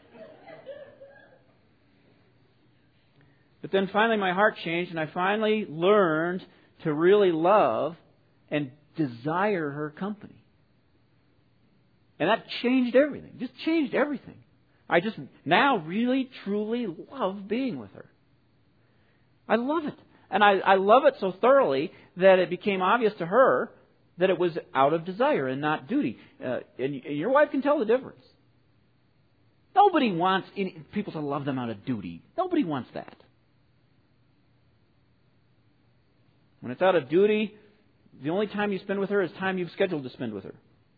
But then finally my heart changed, and I finally learned to really love and desire her company. And that changed everything. Just changed everything. I just now really, truly love being with her. I love it. And I love it so thoroughly that it became obvious to her that it was out of desire and not duty. And your wife can tell the difference. Nobody wants people to love them out of duty. Nobody wants that. When it's out of duty, the only time you spend with her is time you've scheduled to spend with her.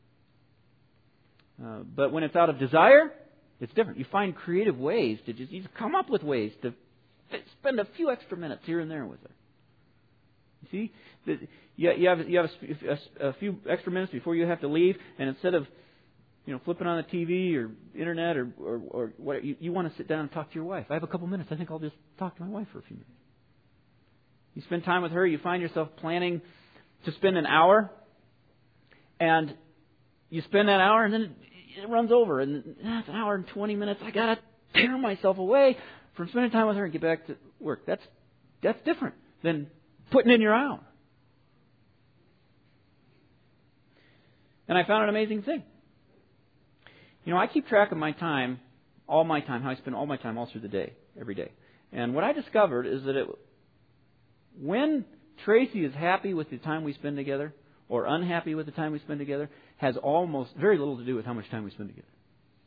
But when it's out of desire, it's different. You find creative ways to you come up with ways to spend a few extra minutes here and there with her. You see, you have a few extra minutes before you have to leave, and instead of flipping on the TV or internet or what, you want to sit down and talk to your wife. I have a couple minutes. I think I'll just talk to my wife for a few minutes. You spend time with her. You find yourself planning to spend an hour, and you spend that hour, and then it runs over, and that's an hour and 20 minutes. I got to tear myself away from spending time with her and get back to work. That's different than putting in your hour. And I found an amazing thing. I keep track of my time, all my time, how I spend all my time all through the day, every day. And what I discovered is that when Tracy is happy with the time we spend together, or unhappy with the time we spend together, has almost very little to do with how much time we spend together.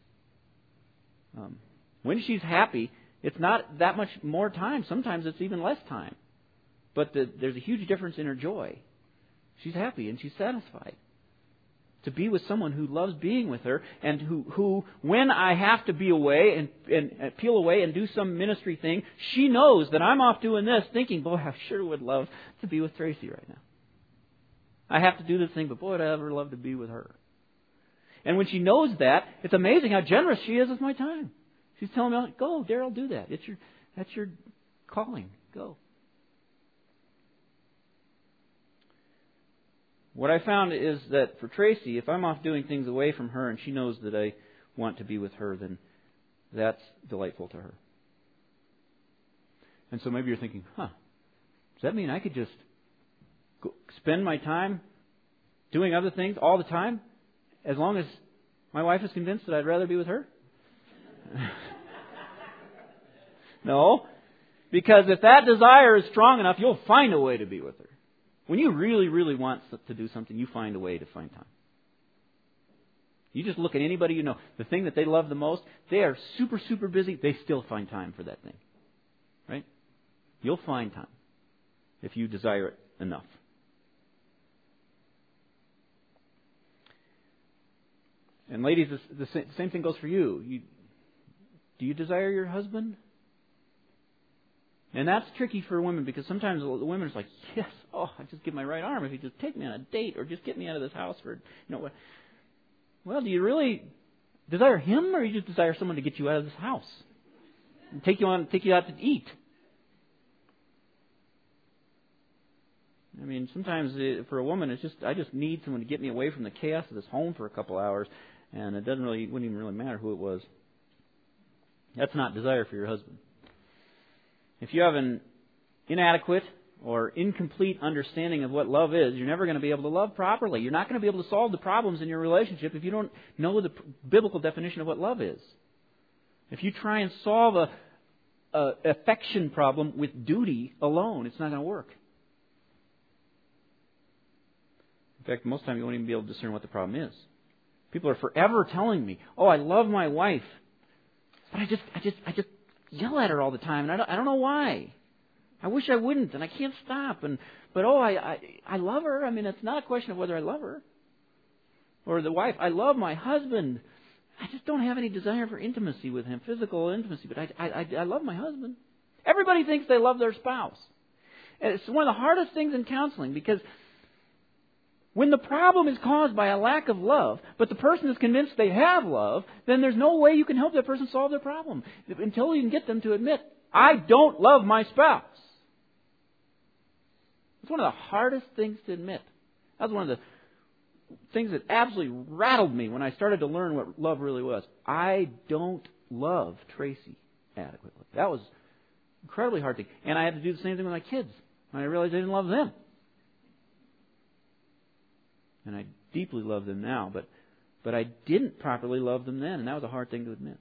When she's happy, it's not that much more time. Sometimes it's even less time. But there's a huge difference in her joy. She's happy and she's satisfied to be with someone who loves being with her, and who when I have to be away and peel away and do some ministry thing, she knows that I'm off doing this, thinking, boy, I sure would love to be with Tracy right now. I have to do this thing, but boy, would I ever love to be with her. And when she knows that, it's amazing how generous she is with my time. She's telling me, go, Daryl, do that. That's your calling. Go. What I found is that for Tracy, if I'm off doing things away from her and she knows that I want to be with her, then that's delightful to her. And so maybe you're thinking, does that mean I could just spend my time doing other things all the time as long as my wife is convinced that I'd rather be with her? No, because if that desire is strong enough, you'll find a way to be with her. When you really, really want to do something, you find a way to find time. You just look at anybody you know, the thing that they love the most, they are super, super busy, they still find time for that thing. Right? You'll find time if you desire it enough. And ladies, the same thing goes for you. Do you desire your husband? And that's tricky for women, because sometimes the women are like, yes, I'd just give my right arm if he'd just take me on a date or just get me out of this house for, what. Well, do you really desire him, or you just desire someone to get you out of this house and take you out to eat? I mean, sometimes for a woman, it's I just need someone to get me away from the chaos of this home for a couple hours, and it wouldn't even really matter who it was. That's not desire for your husband. If you have an inadequate or incomplete understanding of what love is, you're never going to be able to love properly. You're not going to be able to solve the problems in your relationship if you don't know the biblical definition of what love is. If you try and solve a affection problem with duty alone, it's not going to work. In fact, most of the time you won't even be able to discern what the problem is. People are forever telling me, "Oh, I love my wife, but I just yell at her all the time, and I don't know why. I wish I wouldn't, and I can't stop. But I love her. I mean, it's not a question of whether I love her." Or the wife, "I love my husband. I just don't have any desire for intimacy with him, physical intimacy, but I love my husband." Everybody thinks they love their spouse. And it's one of the hardest things in counseling, because when the problem is caused by a lack of love, but the person is convinced they have love, then there's no way you can help that person solve their problem until you can get them to admit, "I don't love my spouse." It's one of the hardest things to admit. That was one of the things that absolutely rattled me when I started to learn what love really was. I don't love Tracy adequately. That was an incredibly hard thing. And I had to do the same thing with my kids when I realized I didn't love them. And I deeply love them now, but I didn't properly love them then, and that was a hard thing to admit.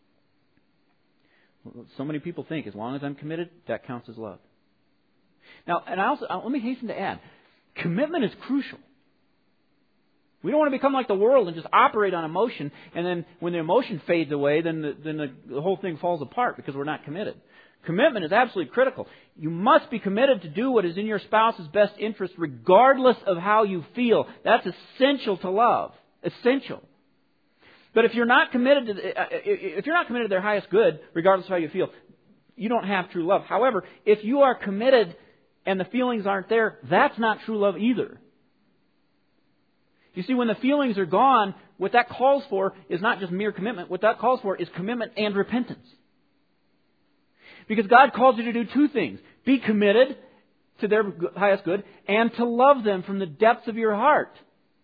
So many people think as long as I'm committed, that counts as love. Now, and let me hasten to add, commitment is crucial. We don't want to become like the world and just operate on emotion, and then when the emotion fades away, then the whole thing falls apart because we're not committed. Commitment is absolutely critical. You must be committed to do what is in your spouse's best interest regardless of how you feel. That's essential to love. Essential. But if you're not committed to their highest good, regardless of how you feel, you don't have true love. However, if you are committed and the feelings aren't there, that's not true love either. You see, when the feelings are gone, what that calls for is not just mere commitment. What that calls for is commitment and repentance. Because God calls you to do two things. Be committed to their highest good and to love them from the depths of your heart.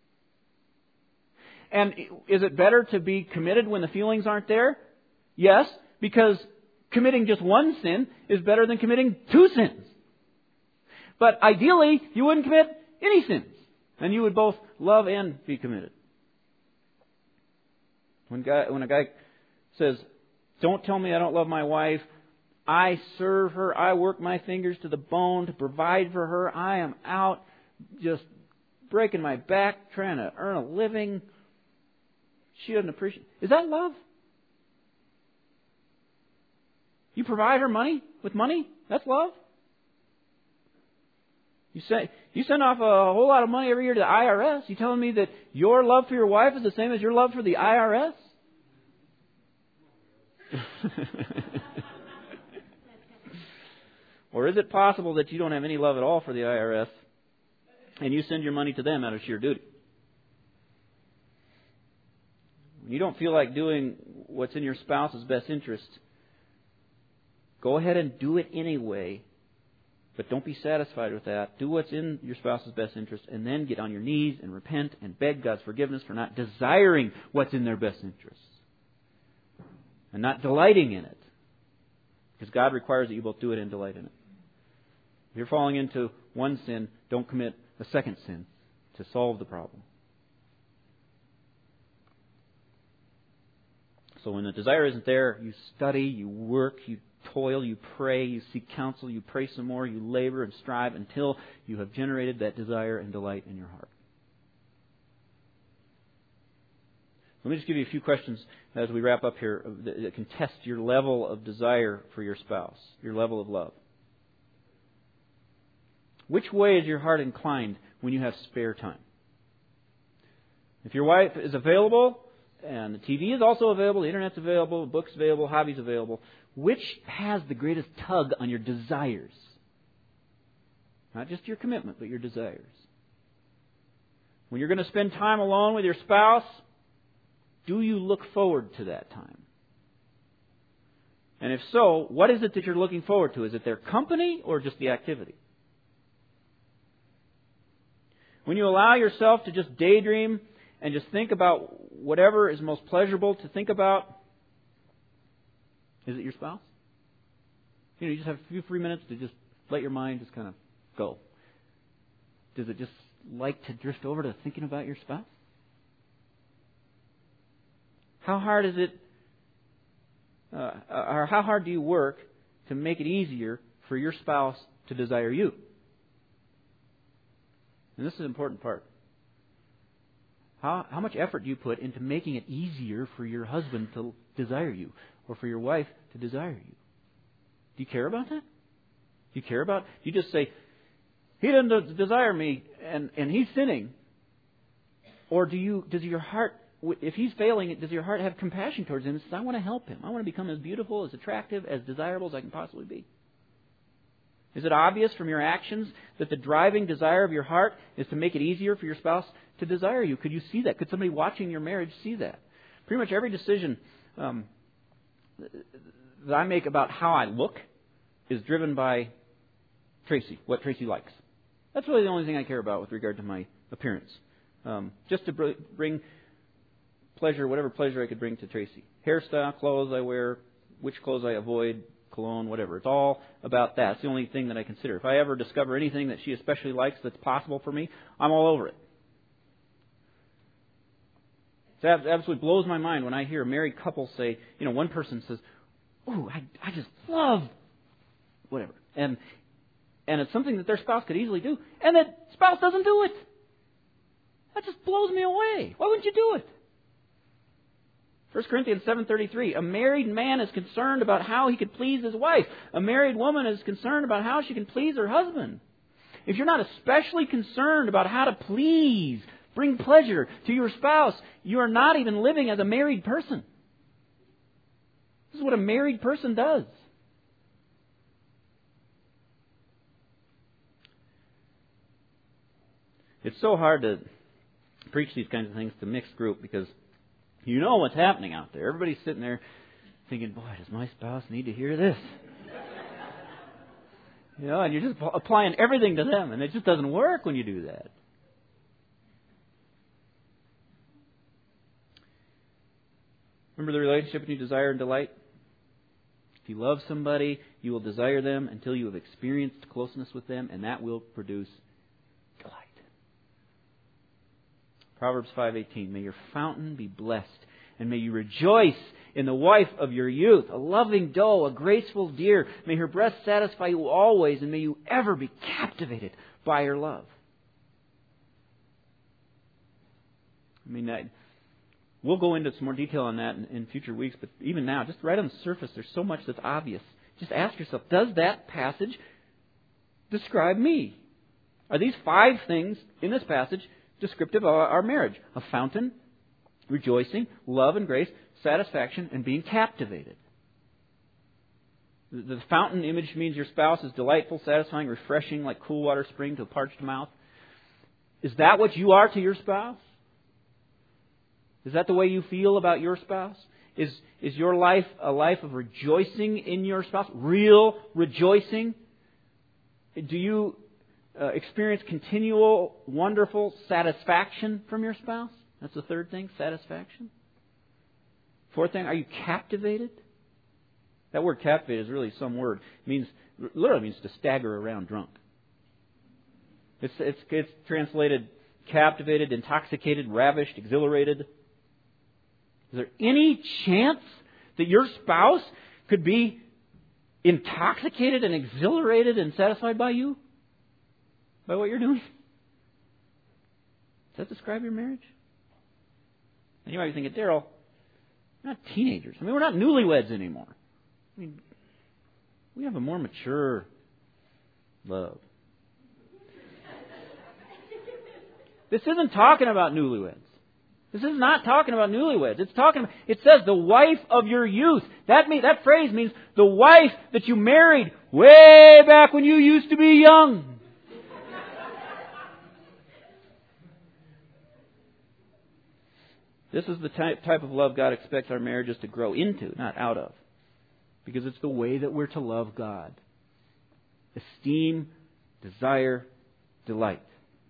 And is it better to be committed when the feelings aren't there? Yes, because committing just one sin is better than committing two sins. But ideally, you wouldn't commit any sins. And you would both love and be committed. When a guy says, "Don't tell me I don't love my wife. I serve her. I work my fingers to the bone to provide for her. I am out just breaking my back trying to earn a living. She doesn't appreciate." Is that love? You provide her money with money? That's love? You send off a whole lot of money every year to the IRS. You telling me that your love for your wife is the same as your love for the IRS? Or is it possible that you don't have any love at all for the IRS and you send your money to them out of sheer duty? When you don't feel like doing what's in your spouse's best interest, go ahead and do it anyway. But don't be satisfied with that. Do what's in your spouse's best interest and then get on your knees and repent and beg God's forgiveness for not desiring what's in their best interest and not delighting in it. Because God requires that you both do it and delight in it. If you're falling into one sin, don't commit a second sin to solve the problem. So when the desire isn't there, you study, you work, you toil, you pray, you seek counsel, you pray some more, you labor and strive until you have generated that desire and delight in your heart. Let me just give you a few questions as we wrap up here that can test your level of desire for your spouse, your level of love. Which way is your heart inclined when you have spare time? If your wife is available, and the TV is also available, the Internet's available, books available, hobbies available, which has the greatest tug on your desires? Not just your commitment, but your desires. When you're going to spend time alone with your spouse, do you look forward to that time? And if so, what is it that you're looking forward to? Is it their company or just the activity? When you allow yourself to just daydream and just think about whatever is most pleasurable to think about, is it your spouse? You just have a few free minutes to just let your mind just kind of go? Does it just like to drift over to thinking about your spouse? How hard is it, or how hard do you work to make it easier for your spouse to desire you? And this is an important part. How much effort do you put into making it easier for your husband to desire you, or for your wife to desire you? Do you care about that? Do you care about? You just say, he doesn't desire me, and he's sinning. Or does your heart, if he's failing, does your heart have compassion towards him and says, I want to help him. I want to become as beautiful, as attractive, as desirable as I can possibly be? Is it obvious from your actions that the driving desire of your heart is to make it easier for your spouse to desire you? Could you see that? Could somebody watching your marriage see that? Pretty much every decision that I make about how I look is driven by Tracy, what Tracy likes. That's really the only thing I care about with regard to my appearance. Just to bring pleasure, whatever pleasure I could bring to Tracy. Hairstyle, clothes I wear, which clothes I avoid, cologne, whatever. It's all about that. It's the only thing that I consider. If I ever discover anything that she especially likes that's possible for me, I'm all over it. It absolutely blows my mind when I hear a married couple say, one person says, "Ooh, I just love whatever," and it's something that their spouse could easily do, and that spouse doesn't do it. That just blows me away. Why wouldn't you do it? 1 Corinthians 7:33, a married man is concerned about how he could please his wife. A married woman is concerned about how she can please her husband. If you're not especially concerned about how to please, bring pleasure to your spouse, you are not even living as a married person. This is what a married person does. It's so hard to preach these kinds of things to mixed group because you know what's happening out there. Everybody's sitting there thinking, boy, does my spouse need to hear this? And you're just applying everything to them, and it just doesn't work when you do that. Remember the relationship between desire and delight? If you love somebody, you will desire them until you have experienced closeness with them, and that will produce delight. Proverbs 5:18, may your fountain be blessed, and may you rejoice in the wife of your youth, a loving doe, a graceful deer. May her breast satisfy you always, and may you ever be captivated by her love. We'll go into some more detail on that in future weeks, but even now, just right on the surface, there's so much that's obvious. Just ask yourself, does that passage describe me? Are these 5 things in this passage descriptive of our marriage? A fountain, rejoicing, love and grace, satisfaction, and being captivated. The fountain image means your spouse is delightful, satisfying, refreshing, like cool water spring to a parched mouth. Is that what you are to your spouse? Is that the way you feel about your spouse? Is your life a life of rejoicing in your spouse? Real rejoicing? Do you experience continual, wonderful satisfaction from your spouse? That's the 3rd thing, satisfaction. 4th thing, are you captivated? That word captivated is really some word. It literally means to stagger around drunk. It's translated captivated, intoxicated, ravished, exhilarated. Is there any chance that your spouse could be intoxicated and exhilarated and satisfied by you? By what you're doing? Does that describe your marriage? And you might be thinking, Daryl, we're not teenagers. We're not newlyweds anymore. We have a more mature love. This isn't talking about newlyweds. This is not talking about newlyweds. It says the wife of your youth. That phrase means the wife that you married way back when you used to be young. This is the type of love God expects our marriages to grow into, not out of. Because it's the way that we're to love God. Esteem, desire, delight.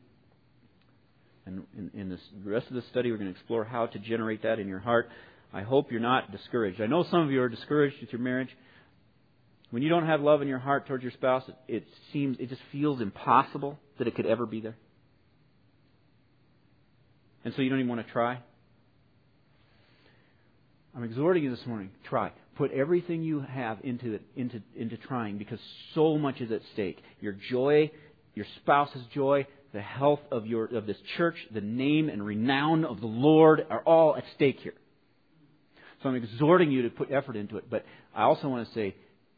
And in the rest of the study, we're going to explore how to generate that in your heart. I hope you're not discouraged. I know some of you are discouraged with your marriage. When you don't have love in your heart towards your spouse, it just feels impossible that it could ever be there. And so you don't even want to try. I'm exhorting you this morning, try. Put everything you have into trying, because so much is at stake. Your joy, your spouse's joy, the health of this church, the name and renown of the Lord are all at stake here. So I'm exhorting you to put effort into it. But I also want to say,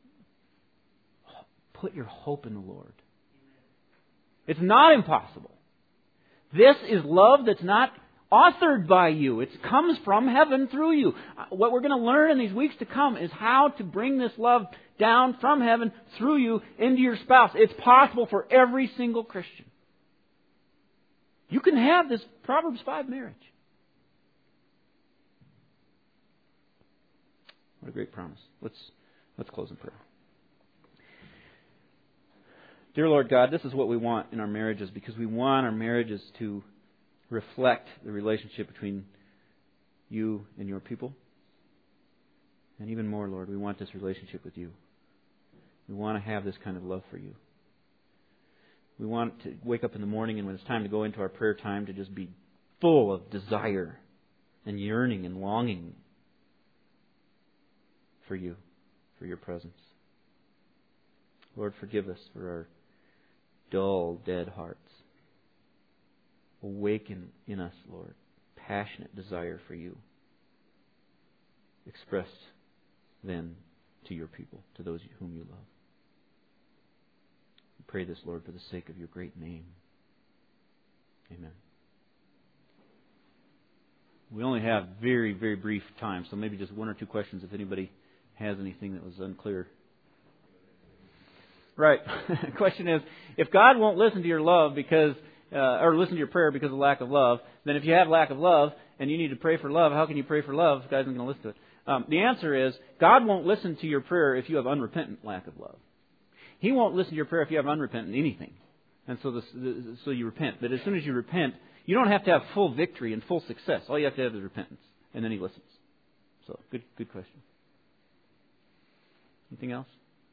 put your hope in the Lord. It's not impossible. This is love that's not authored by you. It comes from heaven through you. What we're going to learn in these weeks to come is how to bring this love down from heaven through you into your spouse. It's possible for every single Christian. You can have this Proverbs 5 marriage. What a great promise. Let's close in prayer. Dear Lord God, this is what we want in our marriages, because we want our marriages to reflect the relationship between you and your people. And even more, Lord, we want this relationship with you. We want to have this kind of love for you. We want to wake up in the morning and when it's time to go into our prayer time to just be full of desire and yearning and longing for you, for your presence. Lord, forgive us for our dull, dead hearts. Awaken in us, Lord, passionate desire for you, expressed then to your people, to those whom you love. We pray this, Lord, for the sake of your great name. Amen. We only have very, very brief time, so maybe just one or two questions if anybody has anything that was unclear. Right. The question is, if God won't listen to your love or listen to your prayer because of lack of love, then if you have lack of love and you need to pray for love, how can you pray for love if God isn't going to listen to it? The answer is, God won't listen to your prayer if you have unrepentant lack of love. He won't listen to your prayer if you have unrepentant anything. And so you repent. But as soon as you repent, you don't have to have full victory and full success. All you have to have is repentance. And then He listens. So, good question. Anything else?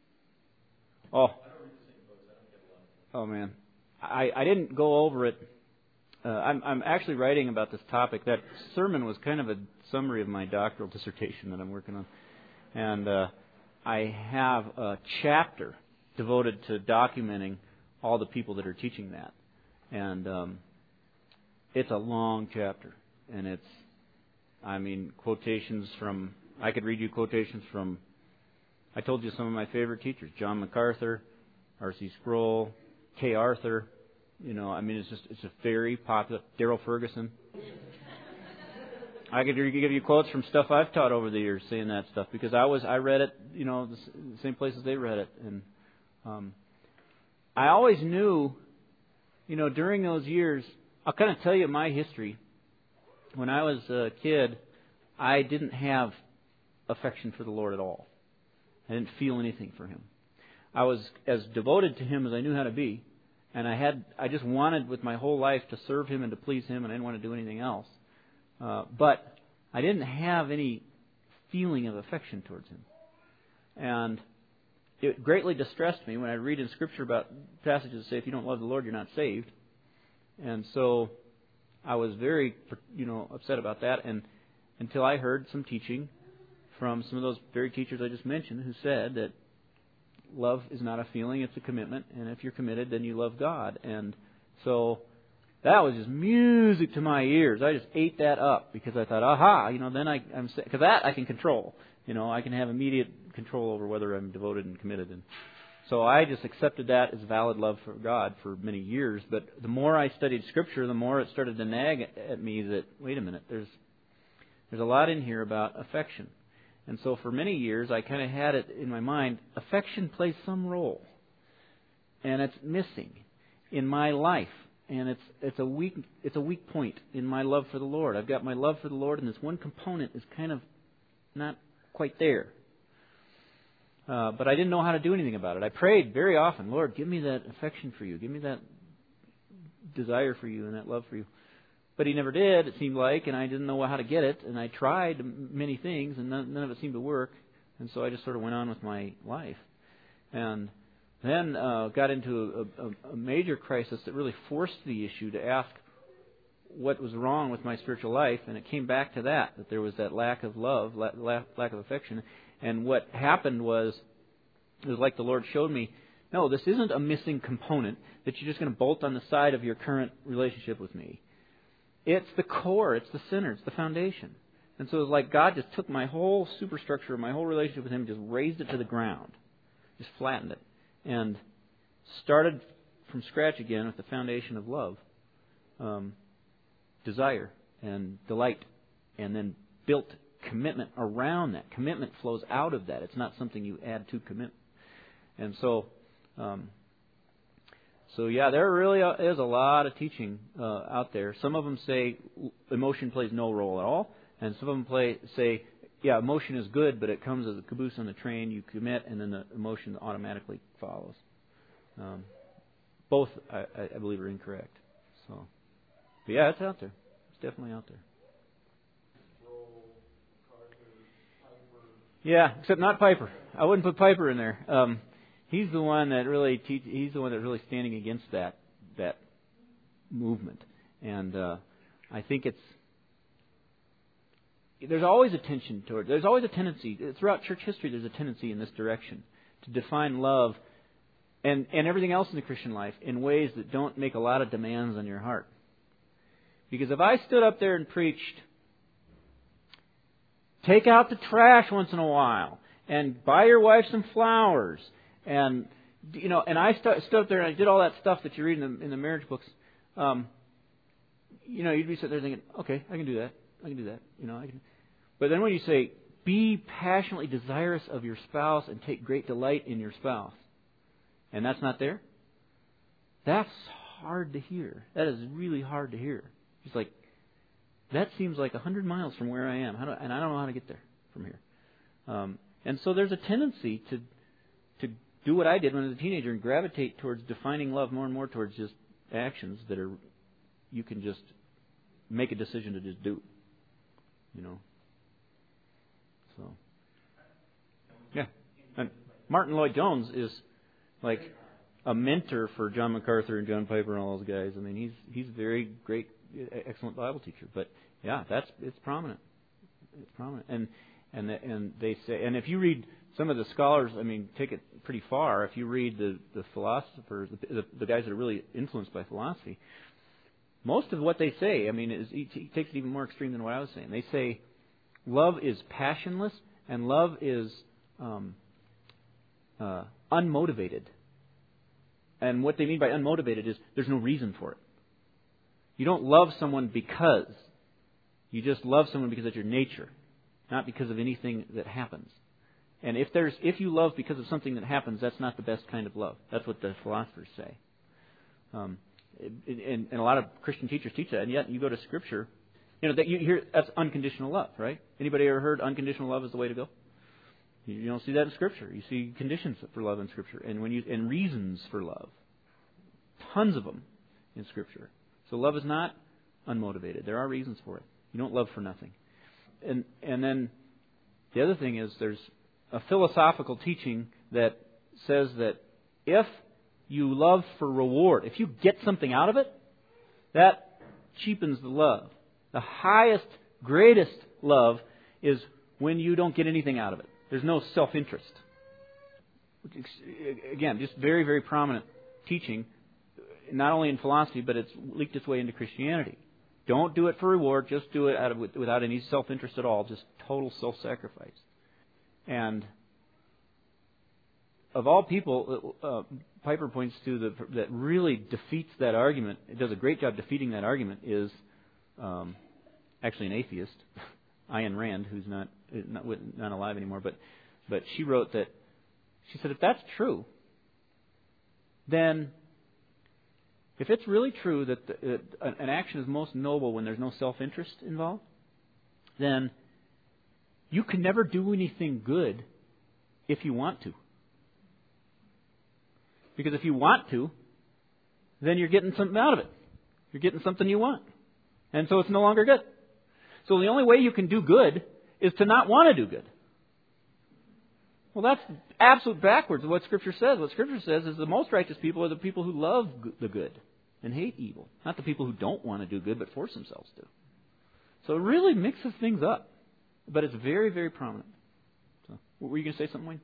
Oh man, I didn't go over it. I'm actually writing about this topic. That sermon was kind of a summary of my doctoral dissertation that I'm working on, and I have a chapter devoted to documenting all the people that are teaching that, and it's a long chapter, and quotations from. I could read you quotations from. I told you some of my favorite teachers: John MacArthur, R.C. Sproul, Kay Arthur. It's a very popular. Darrell Ferguson. I could give you quotes from stuff I've taught over the years saying that stuff because I read it, the same places they read it, and I always knew, during those years. I'll kind of tell you my history. When I was a kid, I didn't have affection for the Lord at all. I didn't feel anything for Him. I was as devoted to Him as I knew how to be, and I just wanted with my whole life to serve Him and to please Him, and I didn't want to do anything else. But I didn't have any feeling of affection towards Him. And it greatly distressed me when I read in Scripture about passages that say if you don't love the Lord, you're not saved. And so I was very, upset about that, and until I heard some teaching from some of those very teachers I just mentioned who said that love is not a feeling, it's a commitment, and if you're committed, then you love God. And so that was just music to my ears. I just ate that up because I thought, then because that I can control. I can have immediate control over whether I'm devoted and committed. And so I just accepted that as valid love for God for many years. But the more I studied Scripture, the more it started to nag at me that, wait a minute, there's a lot in here about affection. And so for many years, I kind of had it in my mind, affection plays some role. And it's missing in my life. And it's a weak point in my love for the Lord. I've got my love for the Lord, and this one component is kind of not quite there. But I didn't know how to do anything about it. I prayed very often, Lord, give me that affection for you. Give me that desire for you and that love for you. But He never did, it seemed like, and I didn't know how to get it. And I tried many things, and none of it seemed to work. And so I just sort of went on with my life. And then got into a major crisis that really forced the issue to ask what was wrong with my spiritual life, and it came back to that there was that lack of love, lack of affection. And what happened was, it was like the Lord showed me, no, this isn't a missing component that you're just going to bolt on the side of your current relationship with me. It's the core, it's the center, it's the foundation. And so it was like God just took my whole superstructure of my whole relationship with Him and just raised it to the ground, just flattened it, and started from scratch again with the foundation of love, desire and delight, and then built commitment around that. Commitment flows out of that. It's not something you add to commitment. And so, there really is a lot of teaching out there. Some of them say emotion plays no role at all, and some of them say, emotion is good, but it comes as a caboose on the train. You commit, and then the emotion automatically follows. Both, I believe, are incorrect. So, but it's out there. It's definitely out there. Yeah, except not Piper. I wouldn't put Piper in there. He's the one that really he's the one that's really standing against that movement, and I think there's always a tension toward. There's always a tendency throughout church history. There's a tendency in this direction to define love and everything else in the Christian life in ways that don't make a lot of demands on your heart. Because if I stood up there and preached, take out the trash once in a while, and buy your wife some flowers, and I stood up there and I did all that stuff that you read in the marriage books, you'd be sitting there thinking, okay, I can do that. I can do that. But then when you say, be passionately desirous of your spouse and take great delight in your spouse, and that's not there, that's hard to hear. That is really hard to hear. It's like, that seems like 100 miles from where I am, and I don't know how to get there from here. And so there's a tendency to do what I did when I was a teenager and gravitate towards defining love more and more towards just actions that you can just make a decision to just do. So, yeah. And Martin Lloyd-Jones is like a mentor for John MacArthur and John Piper and all those guys. I mean, he's a very great, excellent Bible teacher. But yeah, it's prominent. It's prominent. And they say, and if you read some of the scholars, take it pretty far. If you read the philosophers, the guys that are really influenced by philosophy, most of what they say, he takes it even more extreme than what I was saying. They say love is passionless and love is unmotivated. And what they mean by unmotivated is there's no reason for it. You don't love someone because. You just love someone because of your nature, not because of anything that happens. And if you love because of something that happens, that's not the best kind of love. That's what the philosophers say. And a lot of Christian teachers teach that, and yet you go to Scripture, that you hear that's unconditional love, right? Anybody ever heard unconditional love is the way to go? You don't see that in Scripture. You see conditions for love in Scripture, and reasons for love, tons of them in Scripture. So love is not unmotivated. There are reasons for it. You don't love for nothing. And then the other thing is there's a philosophical teaching that says that if you love for reward, if you get something out of it, that cheapens the love. The highest, greatest love is when you don't get anything out of it. There's no self-interest. Again, just very, very prominent teaching, not only in philosophy, but it's leaked its way into Christianity. Don't do it for reward, just do it without any self-interest at all, just total self-sacrifice. And of all people, Piper points to that really defeats that argument. It does a great job defeating that argument. Is actually an atheist, Ayn Rand, who's not alive anymore. But she wrote that. She said, if that's true, then if it's really true that an action is most noble when there's no self-interest involved, then you can never do anything good if you want to. Because if you want to, then you're getting something out of it. You're getting something you want. And so it's no longer good. So the only way you can do good is to not want to do good. Well, that's absolute backwards of what Scripture says. What Scripture says is the most righteous people are the people who love the good and hate evil. Not the people who don't want to do good but force themselves to. So it really mixes things up. But it's very, very prominent. So, were you going to say something, Wayne?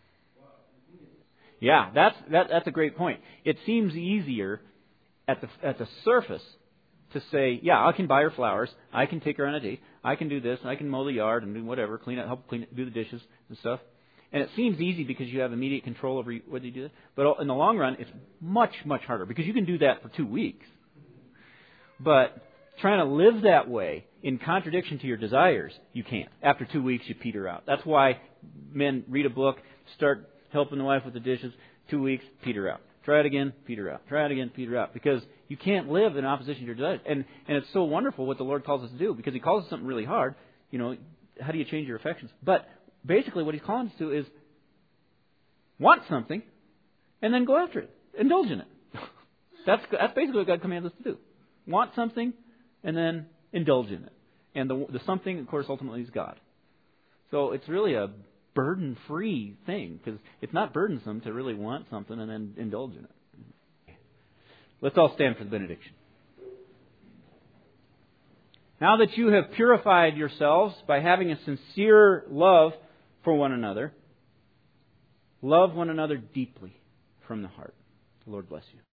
Yeah, that's a great point. It seems easier at the surface to say, yeah, I can buy her flowers, I can take her on a date, I can do this, I can mow the yard and do whatever, help clean it, do the dishes and stuff. And it seems easy because you have immediate control over whether you do that. But in the long run, it's much, much harder because you can do that for 2 weeks. But trying to live that way in contradiction to your desires, you can't. After 2 weeks, you peter out. That's why men read a book, start helping the wife with the dishes, 2 weeks, peter out. Try it again, peter out. Try it again, peter out. Because you can't live in opposition to your desires. And it's so wonderful what the Lord calls us to do because He calls us something really hard. You know, how do you change your affections? But basically what He's calling us to is want something and then go after it. Indulge in it. That's basically what God commands us to do. Want something and then indulge in it. And the something, of course, ultimately is God. So it's really a burden-free thing because it's not burdensome to really want something and then indulge in it. Let's all stand for the benediction. Now that you have purified yourselves by having a sincere love for one another, love one another deeply from the heart. The Lord bless you.